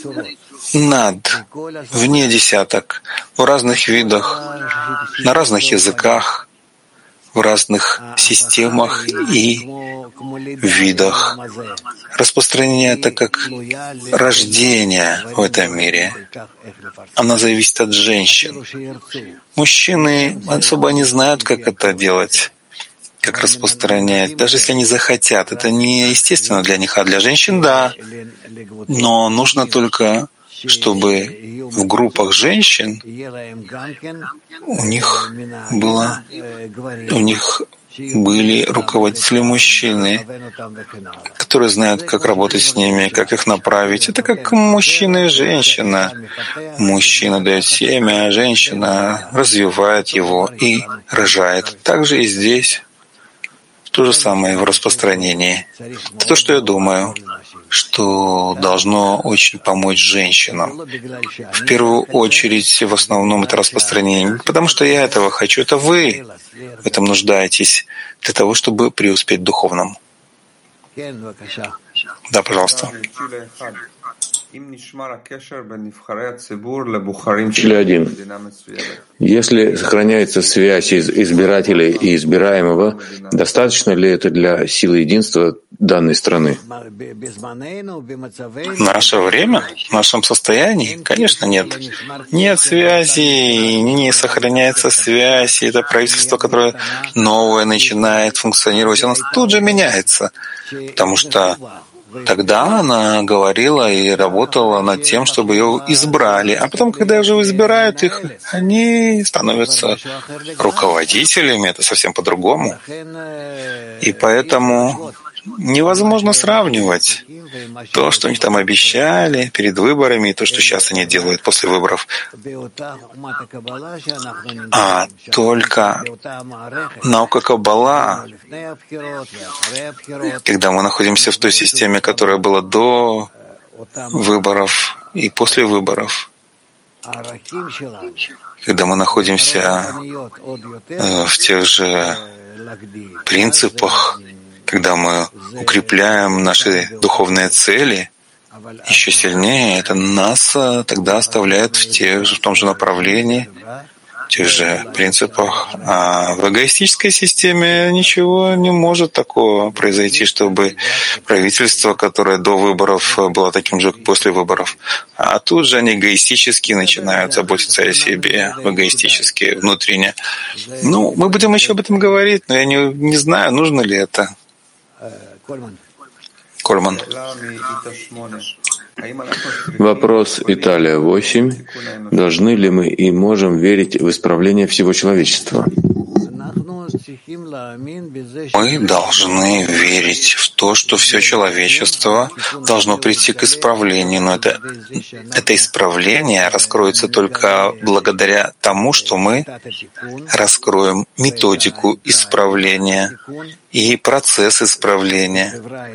[SPEAKER 1] вне десяток, в разных видах, на разных языках, в разных системах и видах. Распространение — это как рождение в этом мире. Оно зависит от женщин. Мужчины особо не знают, как это делать, как распространять. Даже если они захотят, это не естественно для них, а для женщин — да. Но нужно только, чтобы в группах женщин у них были руководители мужчины, которые знают, как работать с ними, как их направить. Это как мужчина и женщина. Мужчина дает семя, а женщина развивает его и рожает. Также и здесь то же самое в распространении. Это то, что я думаю, что должно очень помочь женщинам. В первую очередь, в основном, это распространение. Потому что я этого хочу. Это вы в этом нуждаетесь для того, чтобы преуспеть в духовном. Да, пожалуйста.
[SPEAKER 2] Или один. Если сохраняется связь из избирателей и избираемого, достаточно ли это для силы единства данной страны?
[SPEAKER 1] В наше время, в нашем состоянии, конечно, нет. Нет связи, не сохраняется связь, и это правительство, которое новое начинает функционировать, оно тут же меняется, потому что тогда она говорила и работала над тем, чтобы ее избрали. А потом, когда уже избирают их, они становятся руководителями. Это совсем по-другому. И поэтому невозможно сравнивать то, что они там обещали перед выборами, и то, что сейчас они делают после выборов. А только наука Каббала, когда мы находимся в той системе, которая была до выборов и после выборов, когда мы находимся в тех же принципах, когда мы укрепляем наши духовные цели еще сильнее, это нас тогда оставляет в том же направлении, в тех же принципах. А в эгоистической системе ничего не может такого произойти, чтобы правительство, которое до выборов было таким же, как после выборов, а тут же они эгоистически начинают заботиться о себе, эгоистически, внутренне. Мы будем еще об этом говорить, но я не знаю, нужно ли это. Кольман.
[SPEAKER 2] Вопрос Италия 8. Должны ли мы и можем верить в исправление всего человечества?
[SPEAKER 1] Мы должны верить в то, что все человечество должно прийти к исправлению, но это исправление раскроется только благодаря тому, что мы раскроем методику исправления и процесс исправления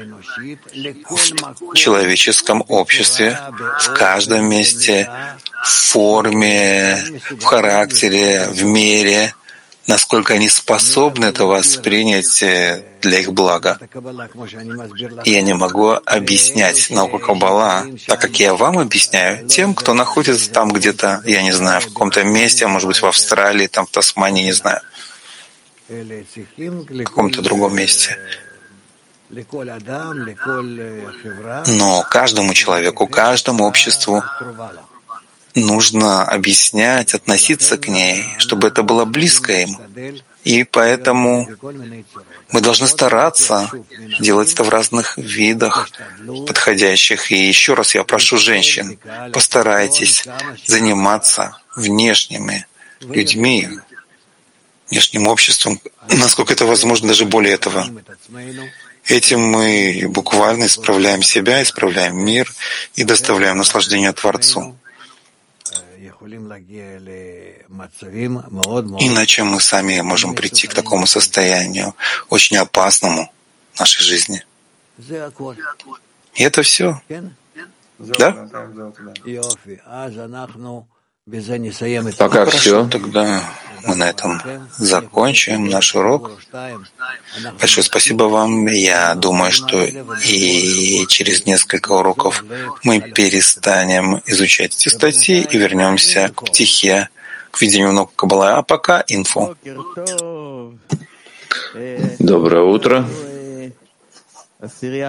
[SPEAKER 1] в человеческом обществе, в каждом месте, в форме, в характере, в мере, насколько они способны это воспринять для их блага. Я не могу объяснять науку Каббала, так как я вам объясняю, тем, кто находится там где-то, я не знаю, в каком-то месте, может быть, в Австралии, там в Тасмании, не знаю, в каком-то другом месте. Но каждому человеку, каждому обществу нужно объяснять, относиться к ней, чтобы это было близко им. И поэтому мы должны стараться делать это в разных видах подходящих. И еще раз я прошу женщин, постарайтесь заниматься внешними людьми, внешним обществом, насколько это возможно, даже более этого. Этим мы буквально исправляем себя, исправляем мир и доставляем наслаждение Творцу. Иначе мы сами можем прийти к такому состоянию, очень опасному в нашей жизни. И это все. Да?
[SPEAKER 2] Пока все.
[SPEAKER 1] Тогда мы на этом закончим наш урок. Большое спасибо вам. Я думаю, что и через несколько уроков мы перестанем изучать эти статьи и вернемся к птихе, к видению наук Каббалы. А пока инфо.
[SPEAKER 2] Доброе утро. Мы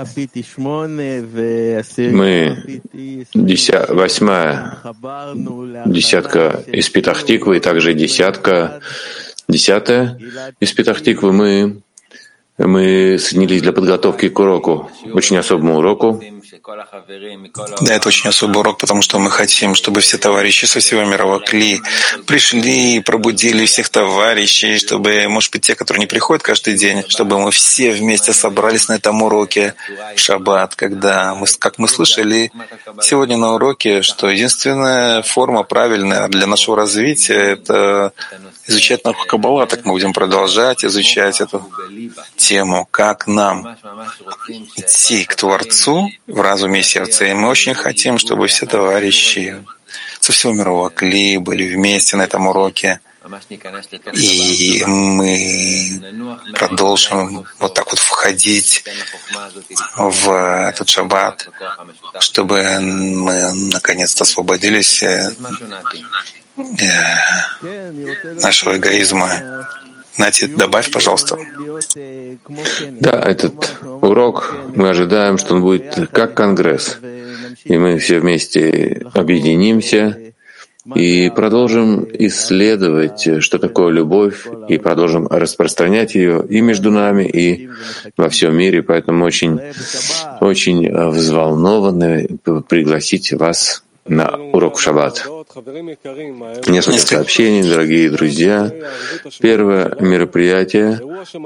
[SPEAKER 2] 8-я десятка из Петах-Тиквы и также 10-я из Петах-Тиквы. Мы соединились для подготовки к уроку, очень особому уроку.
[SPEAKER 1] Да, это очень особый урок, потому что мы хотим, чтобы все товарищи со всего мирового Кли пришли, пробудили всех товарищей, чтобы, может быть, те, которые не приходят каждый день, чтобы мы все вместе собрались на этом уроке в шаббат, когда как мы слышали сегодня на уроке, что единственная форма правильная для нашего развития — это изучать науку Каббала. Так мы будем продолжать изучать эту тему, как нам идти к Творцу в разуме и сердце. И мы очень хотим, чтобы все товарищи со всего мирового Кли были вместе на этом уроке. И мы продолжим вот так вот входить в этот шаббат, чтобы мы наконец-то освободились нашего эгоизма. Нати, добавь, пожалуйста.
[SPEAKER 2] Да, этот урок, мы ожидаем, что он будет как конгресс. И мы все вместе объединимся и продолжим исследовать, что такое любовь, и продолжим распространять ее и между нами, и во всем мире. Поэтому очень взволнованы пригласить вас на урок в шаббат. Несколько сообщений, дорогие друзья. Первое мероприятие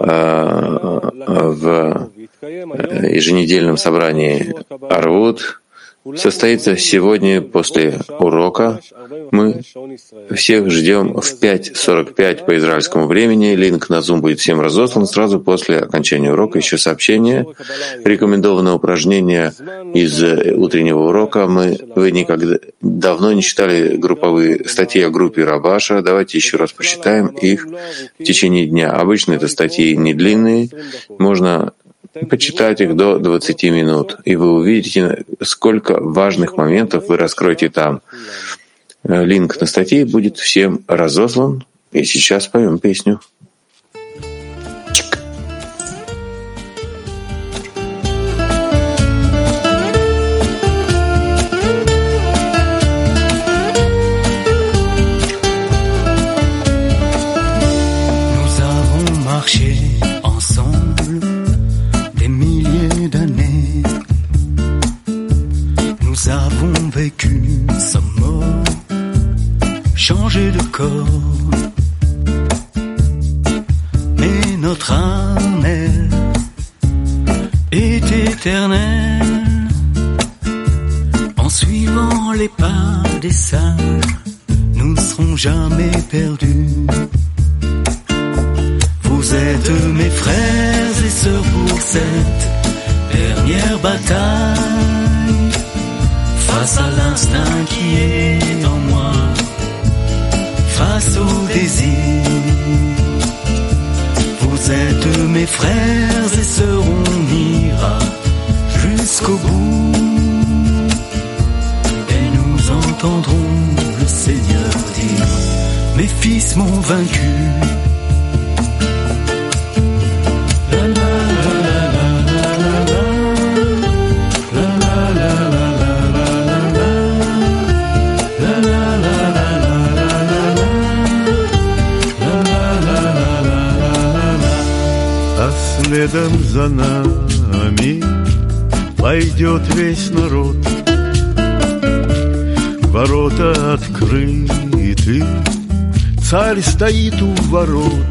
[SPEAKER 2] в еженедельном собрании Арвут состоится сегодня после урока. Мы всех ждем в 5:45 по израильскому времени. Линк на Zoom будет всем разослан сразу после окончания урока. Еще сообщение. Рекомендованное упражнение из утреннего урока. Вы никогда давно не читали групповые статьи о группе Рабаша. Давайте еще раз прочитаем их в течение дня. Обычно это статьи не длинные. Можно почитать их до 20 минут, и вы увидите, сколько важных моментов вы раскроете там. Линк на статьи будет всем разослан, и сейчас поем песню.
[SPEAKER 5] Changer de corps, mais notre âme, elle, est éternelle. En suivant les pas des sages, nous ne serons jamais perdus. Vous êtes mes frères et sœurs pour cette dernière bataille, face à l'instinct qui est en moi, face au désir. Vous êtes mes frères et sœurs, on ira jusqu'au bout, et nous entendrons le Seigneur dire: mes fils m'ont vaincu.
[SPEAKER 6] Следом за нами пойдет весь народ. Ворота открыты, царь стоит у ворот.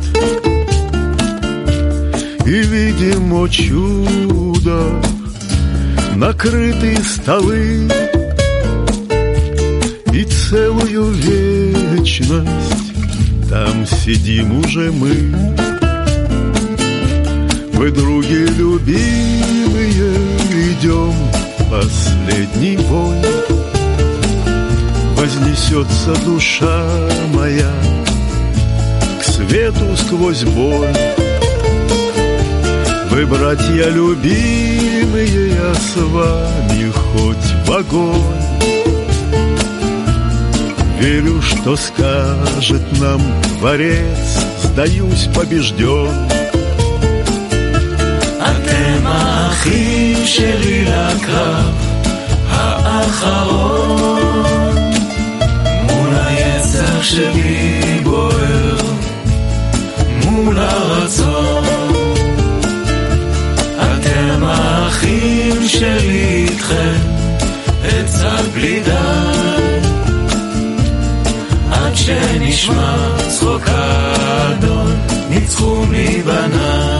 [SPEAKER 6] И видим, о чудо, накрыты столы, и целую вечность там сидим уже мы. Вы, други любимые, идем последний бой. Вознесется душа моя к свету сквозь боль. Вы, братья любимые, я с вами хоть в огонь. Верю, что скажет нам Творец, сдаюсь побежден.
[SPEAKER 5] אתם האחים שלי לקרב האחרון, מול היצר שלי בוער, מול הרצון. אתם האחים שלי איתכם, אצעק בלי די, עד שנשמע צחוק האדון, ניצחו מבניי.